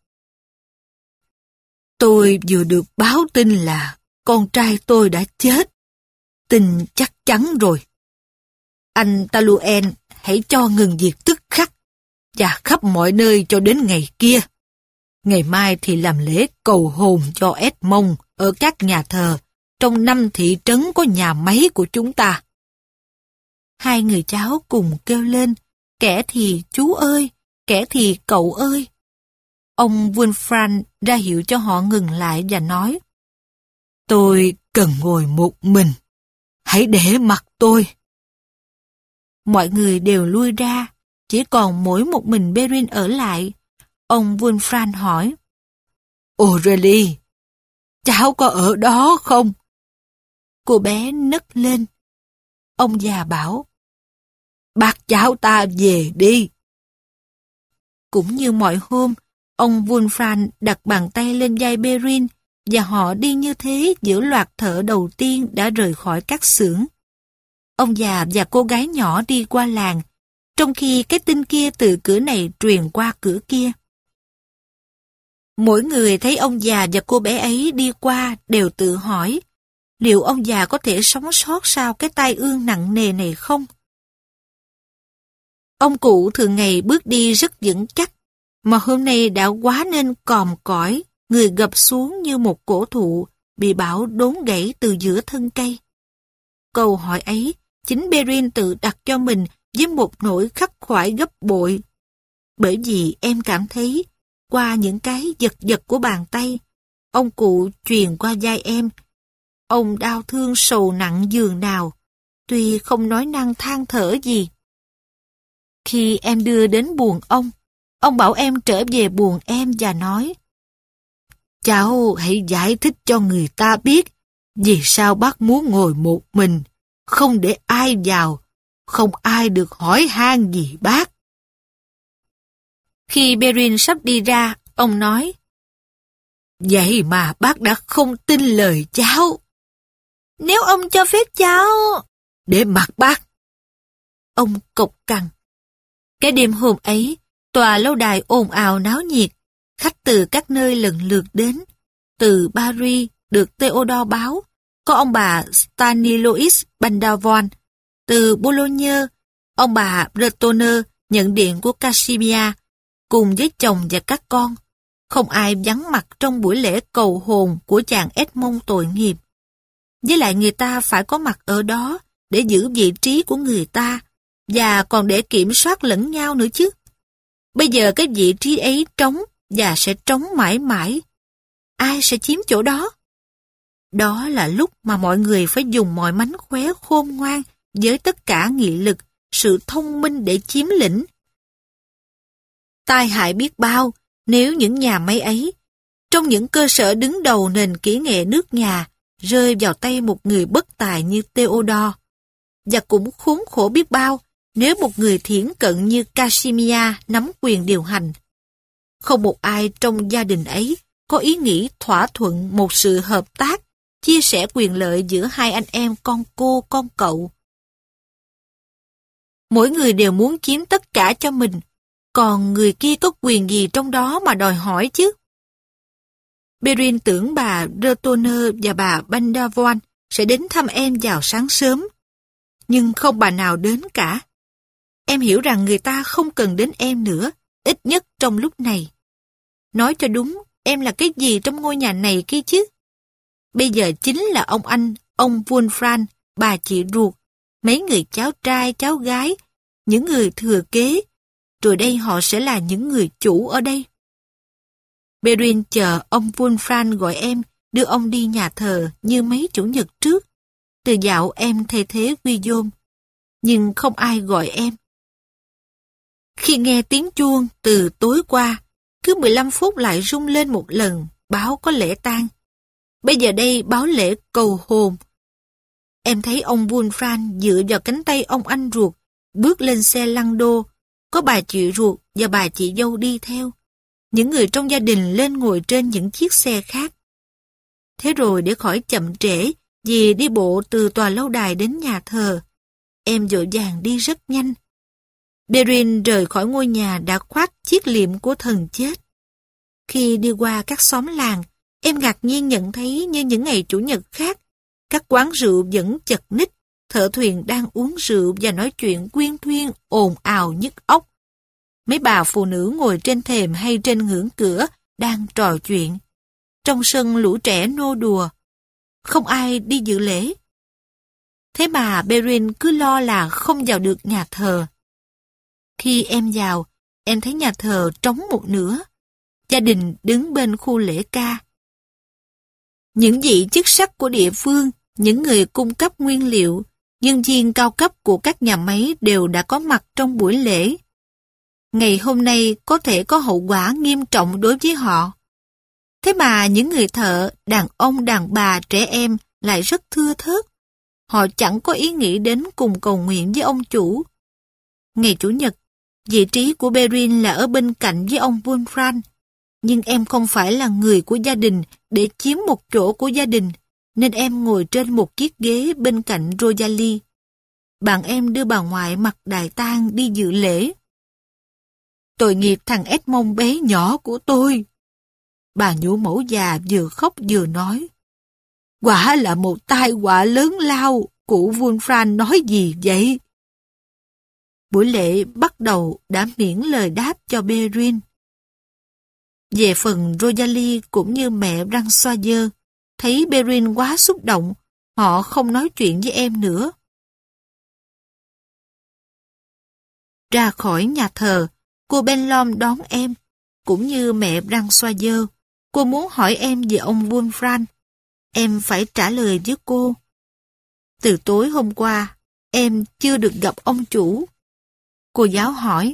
Tôi vừa được báo tin là con trai tôi đã chết. Tin chắc chắn rồi. Anh Taluen hãy cho ngừng việc tức khắc và khắp mọi nơi cho đến ngày kia. Ngày mai thì làm lễ cầu hồn cho Edmond ở các nhà thờ trong 5 thị trấn có nhà máy của chúng ta. Hai người cháu cùng kêu lên, kẻ thì chú ơi, kẻ thì cậu ơi. Ông Wulfran ra hiệu cho họ ngừng lại và nói, tôi cần ngồi một mình, hãy để mặc tôi. Mọi người đều lui ra, chỉ còn mỗi một mình Perrin ở lại. Ông Wulfran hỏi, Aurélie, cháu có ở đó không? Cô bé nấc lên. Ông già bảo, bắt cháu ta về đi. Cũng như mọi hôm, ông Wulfran đặt bàn tay lên vai Perrin và họ đi như thế giữa loạt thợ đầu tiên đã rời khỏi các xưởng. Ông già và cô gái nhỏ đi qua làng, trong khi cái tin kia từ cửa này truyền qua cửa kia. Mỗi người thấy ông già và cô bé ấy đi qua đều tự hỏi, liệu ông già có thể sống sót sau cái tai ương nặng nề này không? Ông cụ thường ngày bước đi rất vững chắc, mà hôm nay đã quá nên còm cõi, người gập xuống như một cổ thụ bị bão đốn gãy từ giữa thân cây. Câu hỏi ấy, chính Perrin tự đặt cho mình với một nỗi khắc khoải gấp bội. Bởi vì em cảm thấy, qua những cái giật giật của bàn tay, ông cụ truyền qua vai em, ông đau thương sầu nặng giường nào, tuy không nói năng than thở gì. Khi em đưa đến buồng ông bảo em trở về buồng em và nói, cháu hãy giải thích cho người ta biết vì sao bác muốn ngồi một mình, không để ai vào, không ai được hỏi han gì bác. Khi Perrin sắp đi ra, ông nói, vậy mà bác đã không tin lời cháu. Nếu ông cho phép cháu... Để mặc bác. Ông cộc cằn. Cái đêm hôm ấy, tòa lâu đài ồn ào náo nhiệt, khách từ các nơi lần lượt đến. Từ Paris được Theodore báo, có ông bà Stanilois Bandavon. Từ Boulogne, ông bà Bretonner nhận điện của Casimir, cùng với chồng và các con. Không ai vắng mặt trong buổi lễ cầu hồn của chàng Edmond tội nghiệp. Với lại người ta phải có mặt ở đó để giữ vị trí của người ta, và còn để kiểm soát lẫn nhau nữa chứ. Bây giờ cái vị trí ấy trống và sẽ trống mãi mãi. Ai sẽ chiếm chỗ đó? Đó là lúc mà mọi người phải dùng mọi mánh khóe khôn ngoan với tất cả nghị lực, sự thông minh để chiếm lĩnh. Tai hại biết bao nếu những nhà máy ấy, trong những cơ sở đứng đầu nền kỹ nghệ nước nhà, rơi vào tay một người bất tài như Theodore. Và cũng khốn khổ biết bao nếu một người thiển cận như Casimir nắm quyền điều hành. Không một ai trong gia đình ấy có ý nghĩ thỏa thuận một sự hợp tác, chia sẻ quyền lợi giữa hai anh em con cô con cậu. Mỗi người đều muốn chiếm tất cả cho mình, còn người kia có quyền gì trong đó mà đòi hỏi chứ? Perrin tưởng bà Bretonner và bà Bandavon sẽ đến thăm em vào sáng sớm, nhưng không bà nào đến cả. Em hiểu rằng người ta không cần đến em nữa, ít nhất trong lúc này. Nói cho đúng, em là cái gì trong ngôi nhà này kia chứ? Bây giờ chính là ông anh, ông Wulfran, bà chị ruột, mấy người cháu trai, cháu gái, những người thừa kế, rồi đây họ sẽ là những người chủ ở đây. Perrin chờ ông Wulfran gọi em, đưa ông đi nhà thờ như mấy chủ nhật trước. Từ dạo em thay thế Guillaume, nhưng không ai gọi em. Khi nghe tiếng chuông từ tối qua, cứ 15 phút lại rung lên một lần, báo có lễ tang. Bây giờ đây báo lễ cầu hồn. Em thấy ông Wolfram dựa vào cánh tay ông anh ruột, bước lên xe lăn đô, có bà chị ruột và bà chị dâu đi theo. Những người trong gia đình lên ngồi trên những chiếc xe khác. Thế rồi để khỏi chậm trễ, vì đi bộ từ tòa lâu đài đến nhà thờ, em vội vàng đi rất nhanh. Perrin rời khỏi ngôi nhà đã khoác chiếc liệm của thần chết. Khi đi qua các xóm làng, em ngạc nhiên nhận thấy như những ngày Chủ nhật khác, các quán rượu vẫn chật ních, thợ thuyền đang uống rượu và nói chuyện quyên thuyên ồn ào nhức óc. Mấy bà phụ nữ ngồi trên thềm hay trên ngưỡng cửa đang trò chuyện. Trong sân lũ trẻ nô đùa. Không ai đi dự lễ. Thế mà Perrin cứ lo là không vào được nhà thờ. Khi em vào, em thấy nhà thờ trống một nửa. Gia đình đứng bên khu lễ ca. Những vị chức sắc của địa phương, những người cung cấp nguyên liệu, nhân viên cao cấp của các nhà máy đều đã có mặt trong buổi lễ. Ngày hôm nay có thể có hậu quả nghiêm trọng đối với họ. Thế mà những người thợ, đàn ông, đàn bà, trẻ em lại rất thưa thớt. Họ chẳng có ý nghĩ đến cùng cầu nguyện với ông chủ. Ngày Chủ nhật, vị trí của Perrin là ở bên cạnh với ông Wolfram. Nhưng em không phải là người của gia đình để chiếm một chỗ của gia đình, nên em ngồi trên một chiếc ghế bên cạnh Rosalie. Bạn em đưa bà ngoại mặc đài tang đi dự lễ. Tội nghiệp thằng Edmond bé nhỏ của tôi. Bà nhũ mẫu già vừa khóc vừa nói. Quả là một tai họa lớn lao, cụ Wolfram nói gì vậy? Buổi lễ bắt đầu đã miễn lời đáp cho Perrin. Về phần Rosalie cũng như mẹ Françoise, thấy Perrin quá xúc động, họ không nói chuyện với em nữa. Ra khỏi nhà thờ, cô Benlom đón em, cũng như mẹ Françoise. Cô muốn hỏi em về ông Wolfram. Em phải trả lời với cô. Từ tối hôm qua, em chưa được gặp ông chủ. Cô giáo hỏi.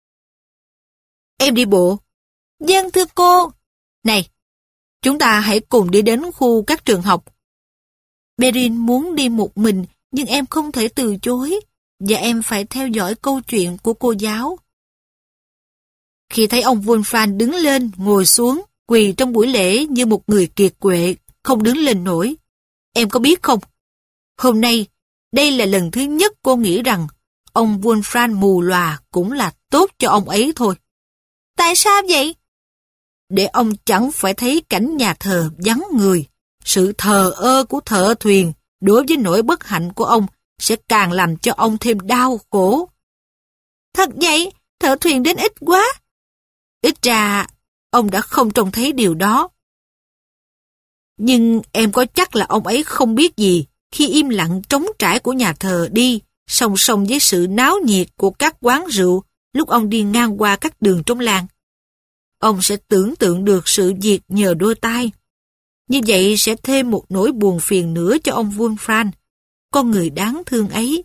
Em đi bộ. Vâng thưa cô. Này, chúng ta hãy cùng đi đến khu các trường học. Perrin muốn đi một mình, nhưng em không thể từ chối, và em phải theo dõi câu chuyện của cô giáo. Khi thấy ông Wolfram đứng lên, ngồi xuống, quỳ trong buổi lễ như một người kiệt quệ, không đứng lên nổi. Em có biết không? Hôm nay, đây là lần thứ nhất cô nghĩ rằng ông Wolfram mù lòa cũng là tốt cho ông ấy thôi. Tại sao vậy? Để ông chẳng phải thấy cảnh nhà thờ vắng người. Sự thờ ơ của thợ thuyền đối với nỗi bất hạnh của ông sẽ càng làm cho ông thêm đau khổ. Thật vậy, thợ thuyền đến ít quá. Ít ra, ông đã không trông thấy điều đó. Nhưng em có chắc là ông ấy không biết gì khi im lặng trống trải của nhà thờ đi, song song với sự náo nhiệt của các quán rượu lúc ông đi ngang qua các đường trong làng. Ông sẽ tưởng tượng được sự việc nhờ đôi tai. Như vậy sẽ thêm một nỗi buồn phiền nữa cho ông Wolfram, con người đáng thương ấy.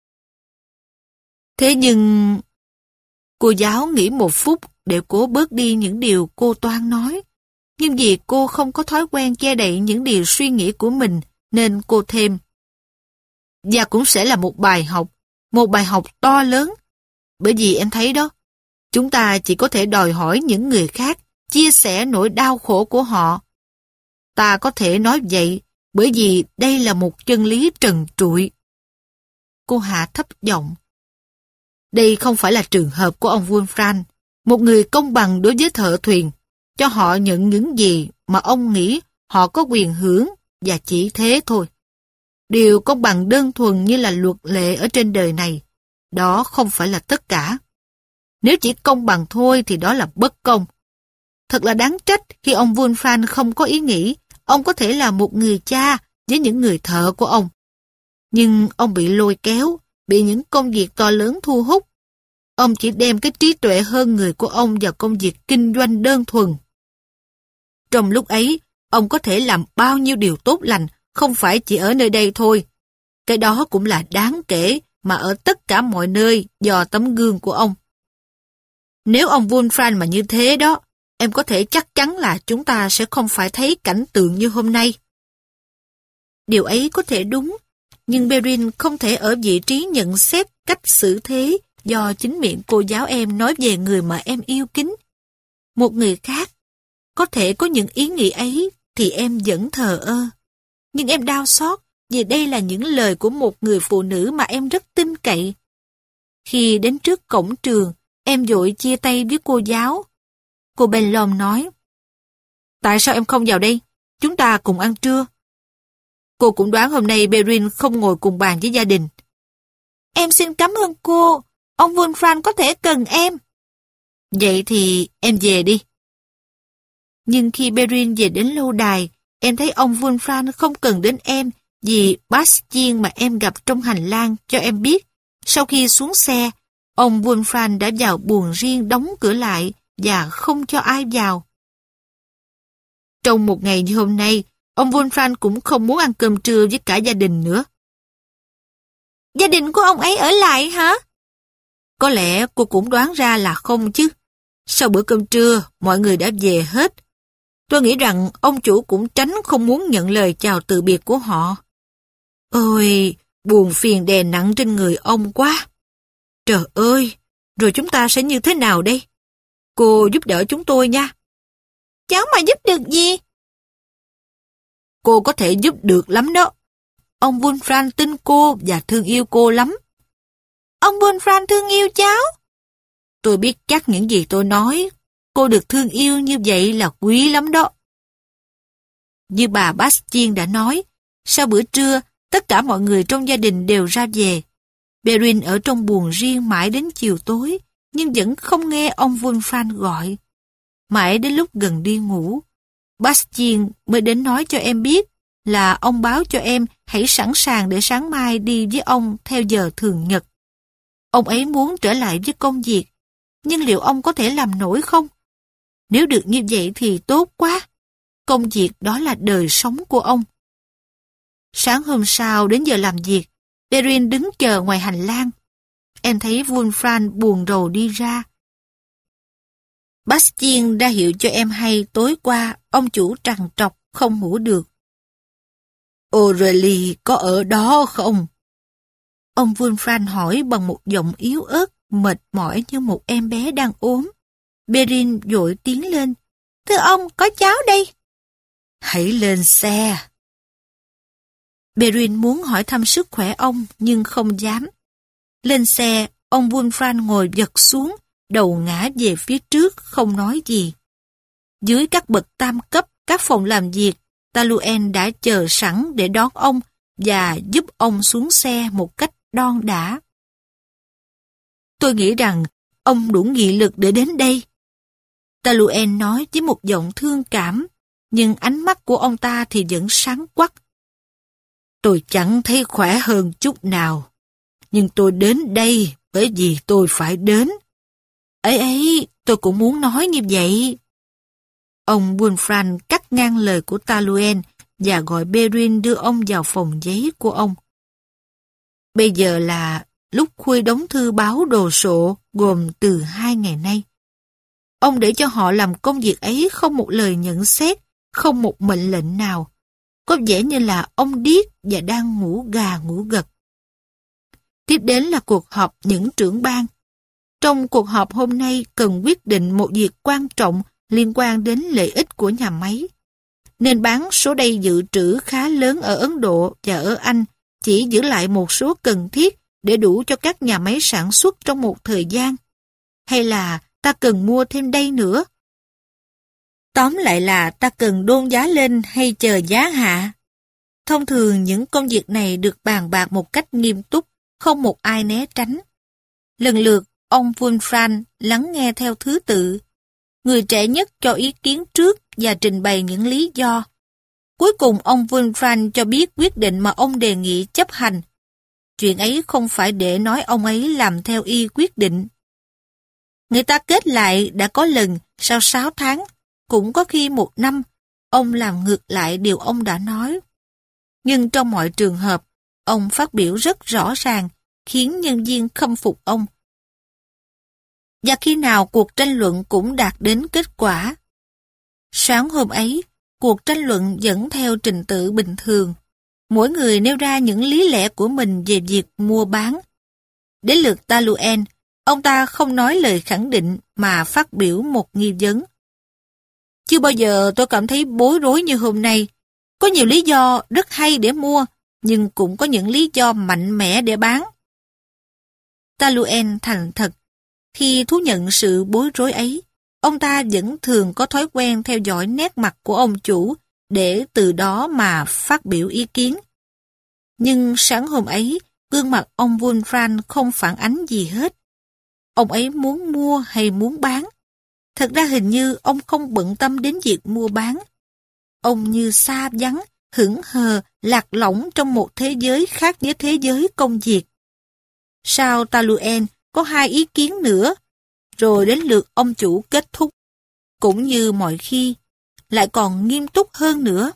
Thế nhưng... Cô giáo nghĩ một phút để cố bớt đi những điều cô toan nói. Nhưng vì cô không có thói quen che đậy những điều suy nghĩ của mình, nên cô thêm. Và cũng sẽ là một bài học to lớn. Bởi vì em thấy đó, chúng ta chỉ có thể đòi hỏi những người khác chia sẻ nỗi đau khổ của họ. Ta có thể nói vậy bởi vì đây là một chân lý trần trụi. Cô hạ thấp giọng. Đây không phải là trường hợp của ông Wolfram, một người công bằng đối với thợ thuyền, cho họ nhận những gì mà ông nghĩ họ có quyền hưởng và chỉ thế thôi. Điều công bằng đơn thuần như là luật lệ ở trên đời này, đó không phải là tất cả. Nếu chỉ công bằng thôi thì đó là bất công. Thật là đáng trách khi ông Wolfram không có ý nghĩ ông có thể là một người cha với những người thợ của ông. Nhưng ông bị lôi kéo, bị những công việc to lớn thu hút. Ông chỉ đem cái trí tuệ hơn người của ông vào công việc kinh doanh đơn thuần. Trong lúc ấy, ông có thể làm bao nhiêu điều tốt lành, không phải chỉ ở nơi đây thôi. Cái đó cũng là đáng kể mà ở tất cả mọi nơi do tấm gương của ông. Nếu ông Wolfram mà như thế đó, em có thể chắc chắn là chúng ta sẽ không phải thấy cảnh tượng như hôm nay. Điều ấy có thể đúng, nhưng Perrin không thể ở vị trí nhận xét cách xử thế do chính miệng cô giáo em nói về người mà em yêu kính. Một người khác có thể có những ý nghĩ ấy thì em vẫn thờ ơ. Nhưng em đau xót vì đây là những lời của một người phụ nữ mà em rất tin cậy. Khi đến trước cổng trường, em vội chia tay với cô giáo. Cô Benlom nói, tại sao em không vào đây? Chúng ta cùng ăn trưa. Cô cũng đoán hôm nay Perrin không ngồi cùng bàn với gia đình. Em xin cảm ơn cô, ông Wolfram có thể cần em. Vậy thì em về đi. Nhưng khi Perrin về đến lâu đài, em thấy ông Wolfram không cần đến em vì Bastien mà em gặp trong hành lang cho em biết. Sau khi xuống xe, ông Wolfram đã vào buồng riêng đóng cửa lại và không cho ai vào. Trong một ngày như hôm nay, ông Wolfram cũng không muốn ăn cơm trưa với cả gia đình nữa. Gia đình của ông ấy ở lại hả? Có lẽ cô cũng đoán ra là không chứ. Sau bữa cơm trưa, mọi người đã về hết. Tôi nghĩ rằng ông chủ cũng tránh không muốn nhận lời chào từ biệt của họ. Ôi, buồn phiền đè nặng trên người ông quá. Trời ơi, rồi chúng ta sẽ như thế nào đây? Cô giúp đỡ chúng tôi nha. Cháu mà giúp được gì? Cô có thể giúp được lắm đó. Ông Wolfram tin cô và thương yêu cô lắm. Ông Wolfram thương yêu cháu? Tôi biết chắc những gì tôi nói. Cô được thương yêu như vậy là quý lắm đó. Như bà Bastien đã nói, sau bữa trưa, tất cả mọi người trong gia đình đều ra về. Perrin ở trong buồng riêng mãi đến chiều tối, nhưng vẫn không nghe ông Wolfram gọi. Mãi đến lúc gần đi ngủ, Bastien mới đến nói cho em biết là ông báo cho em hãy sẵn sàng để sáng mai đi với ông theo giờ thường nhật. Ông ấy muốn trở lại với công việc, nhưng liệu ông có thể làm nổi không? Nếu được như vậy thì tốt quá. Công việc đó là đời sống của ông. Sáng hôm sau đến giờ làm việc, Perrin đứng chờ ngoài hành lang. Em thấy Wolfram buồn rầu đi ra. Bastien đã hiệu cho em hay tối qua ông chủ trằn trọc không ngủ được. Aurélie có ở đó không? Ông Wolfram hỏi bằng một giọng yếu ớt, mệt mỏi như một em bé đang ốm. Perrin vội tiến lên. Thưa ông, có cháu đây. Hãy lên xe. Perrin muốn hỏi thăm sức khỏe ông nhưng không dám. Lên xe, ông Wolfram ngồi giật xuống, đầu ngã về phía trước, không nói gì. Dưới các bậc tam cấp, các phòng làm việc, Taluen đã chờ sẵn để đón ông và giúp ông xuống xe một cách đon đả. Tôi nghĩ rằng ông đủ nghị lực để đến đây. Taluen nói với một giọng thương cảm, nhưng ánh mắt của ông ta thì vẫn sáng quắc. Tôi chẳng thấy khỏe hơn chút nào, nhưng tôi đến đây bởi vì tôi phải đến. Ấy, tôi cũng muốn nói như vậy. Ông Wolfram cắt ngang lời của Taluen và gọi Perrin đưa ông vào phòng giấy của ông. Bây giờ là lúc khuya đóng thư báo đồ sộ gồm từ 2 ngày nay. Ông để cho họ làm công việc ấy không một lời nhận xét, không một mệnh lệnh nào. Có vẻ như là ông điếc và đang ngủ gà ngủ gật. Tiếp đến là cuộc họp những trưởng ban. Trong cuộc họp hôm nay cần quyết định một việc quan trọng liên quan đến lợi ích của nhà máy. Nên bán số đầy dự trữ khá lớn ở Ấn Độ và ở Anh, chỉ giữ lại một số cần thiết để đủ cho các nhà máy sản xuất trong một thời gian. Hay là ta cần mua thêm đây nữa? Tóm lại là ta cần đôn giá lên hay chờ giá hạ? Thông thường những công việc này được bàn bạc một cách nghiêm túc, không một ai né tránh. Lần lượt, ông Wolfram lắng nghe theo thứ tự. Người trẻ nhất cho ý kiến trước và trình bày những lý do. Cuối cùng ông Wolfram cho biết quyết định mà ông đề nghị chấp hành. Chuyện ấy không phải để nói ông ấy làm theo y quyết định. Người ta kết lại đã có lần sau 6 tháng, cũng có khi 1 năm, ông làm ngược lại điều ông đã nói. Nhưng trong mọi trường hợp, ông phát biểu rất rõ ràng, khiến nhân viên khâm phục ông. Và khi nào cuộc tranh luận cũng đạt đến kết quả, Sáng hôm ấy, cuộc tranh luận vẫn theo trình tự bình thường. Mỗi người nêu ra những lý lẽ của mình về việc mua bán. Đến lượt Taluen, ông ta không nói lời khẳng định mà phát biểu một nghi vấn. Chưa bao giờ tôi cảm thấy bối rối như hôm nay. Có nhiều lý do rất hay để mua, nhưng cũng có những lý do mạnh mẽ để bán. Taluen thành thật. Khi thú nhận sự bối rối ấy, ông ta vẫn thường có thói quen theo dõi nét mặt của ông chủ để từ đó mà phát biểu ý kiến. Nhưng sáng hôm ấy, gương mặt ông Wolfram không phản ánh gì hết. Ông ấy muốn mua hay muốn bán? Thật ra hình như ông không bận tâm đến việc mua bán. Ông như xa vắng, hững hờ, lạc lõng trong một thế giới khác với thế giới công việc. Sau Taluen có 2 ý kiến nữa, rồi đến lượt ông chủ kết thúc. Cũng như mọi khi, lại còn nghiêm túc hơn nữa.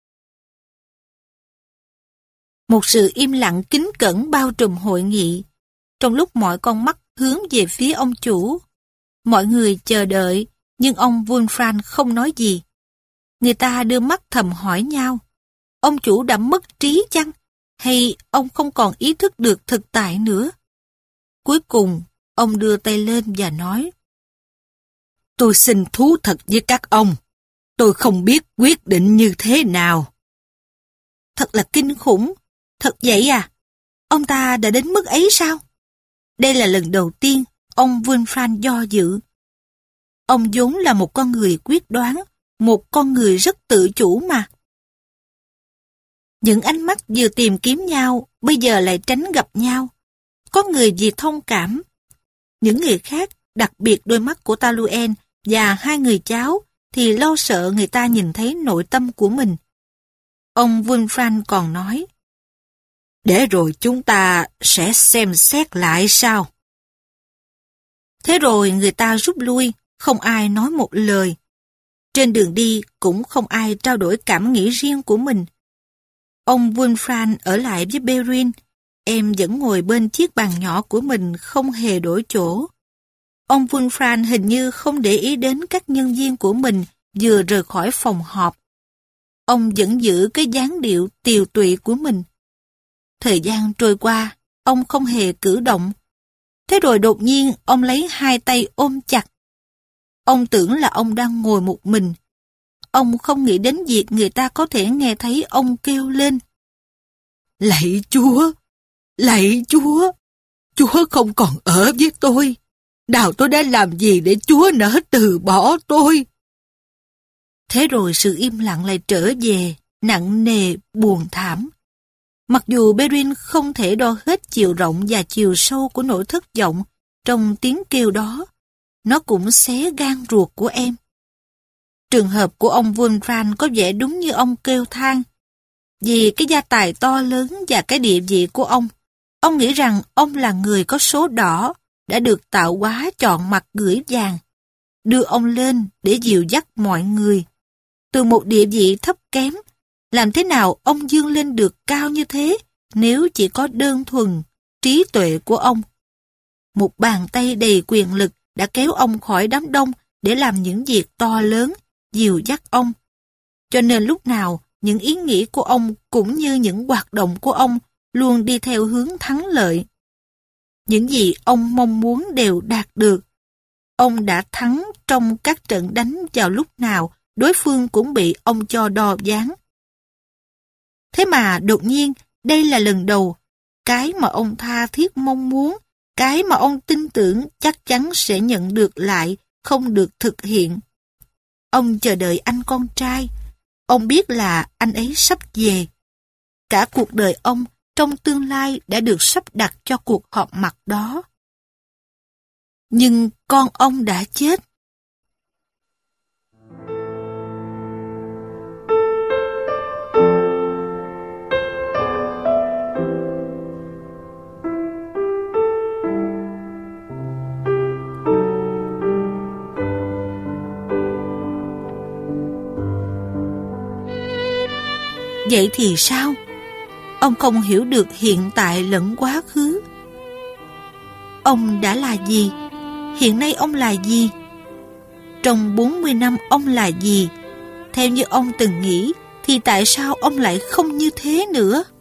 Một sự im lặng kính cẩn bao trùm hội nghị, trong lúc mọi con mắt hướng về phía ông chủ. Mọi người chờ đợi, nhưng ông Wolfram không nói gì. Người ta đưa mắt thầm hỏi nhau, ông chủ đã mất trí chăng? Hay ông không còn ý thức được thực tại nữa? Cuối cùng, ông đưa tay lên và nói, tôi xin thú thật với các ông, tôi không biết quyết định như thế nào. Thật là kinh khủng, thật vậy à? Ông ta đã đến mức ấy sao? Đây là lần đầu tiên ông Wolfram do dự. Ông vốn là một con người quyết đoán, một con người rất tự chủ mà. Những ánh mắt vừa tìm kiếm nhau, bây giờ lại tránh gặp nhau. Có người vì thông cảm. Những người khác, đặc biệt đôi mắt của Taluen và 2 người cháu, thì lo sợ người ta nhìn thấy nội tâm của mình. Ông Wolfram còn nói, để rồi chúng ta sẽ xem xét lại sao. Thế rồi người ta rút lui, không ai nói một lời. Trên đường đi cũng không ai trao đổi cảm nghĩ riêng của mình. Ông Wolfram ở lại với Perrin, em vẫn ngồi bên chiếc bàn nhỏ của mình không hề đổi chỗ. Ông Wolfram hình như không để ý đến các nhân viên của mình vừa rời khỏi phòng họp. Ông vẫn giữ cái dáng điệu tiều tụy của mình. Thời gian trôi qua, ông không hề cử động. Thế rồi đột nhiên ông lấy 2 tay ôm chặt. Ông tưởng là ông đang ngồi một mình. Ông không nghĩ đến việc người ta có thể nghe thấy ông kêu lên. Lạy Chúa! Lạy Chúa! Chúa không còn ở với tôi. Nào tôi đã làm gì để Chúa nỡ từ bỏ tôi? Thế rồi sự im lặng lại trở về, nặng nề, buồn thảm. Mặc dù Perrin không thể đo hết chiều rộng và chiều sâu của nỗi thất vọng trong tiếng kêu đó, nó cũng xé gan ruột của em. Trường hợp của ông Wolfram có vẻ đúng như ông kêu than. Vì cái gia tài to lớn và cái địa vị của ông nghĩ rằng ông là người có số đỏ, đã được tạo hóa chọn mặt gửi vàng, đưa ông lên để dìu dắt mọi người. Từ một địa vị thấp kém, làm thế nào ông vươn lên được cao như thế nếu chỉ có đơn thuần trí tuệ của ông? Một bàn tay đầy quyền lực đã kéo ông khỏi đám đông để làm những việc to lớn, dìu dắt ông. Cho nên lúc nào, những ý nghĩ của ông cũng như những hoạt động của ông luôn đi theo hướng thắng lợi. Những gì ông mong muốn đều đạt được. Ông đã thắng trong các trận đánh vào lúc nào đối phương cũng bị ông cho đo ván. Thế mà đột nhiên, đây là lần đầu, cái mà ông tha thiết mong muốn, cái mà ông tin tưởng chắc chắn sẽ nhận được lại, không được thực hiện. Ông chờ đợi anh con trai. Ông biết là anh ấy sắp về. Cả cuộc đời ông trong tương lai đã được sắp đặt cho cuộc họp mặt đó. Nhưng con ông đã chết. Vậy thì sao? Ông không hiểu được hiện tại lẫn quá khứ. Ông đã là gì? Hiện nay ông là gì? Trong 40 năm ông là gì theo như ông từng nghĩ, thì tại sao ông lại không như thế nữa?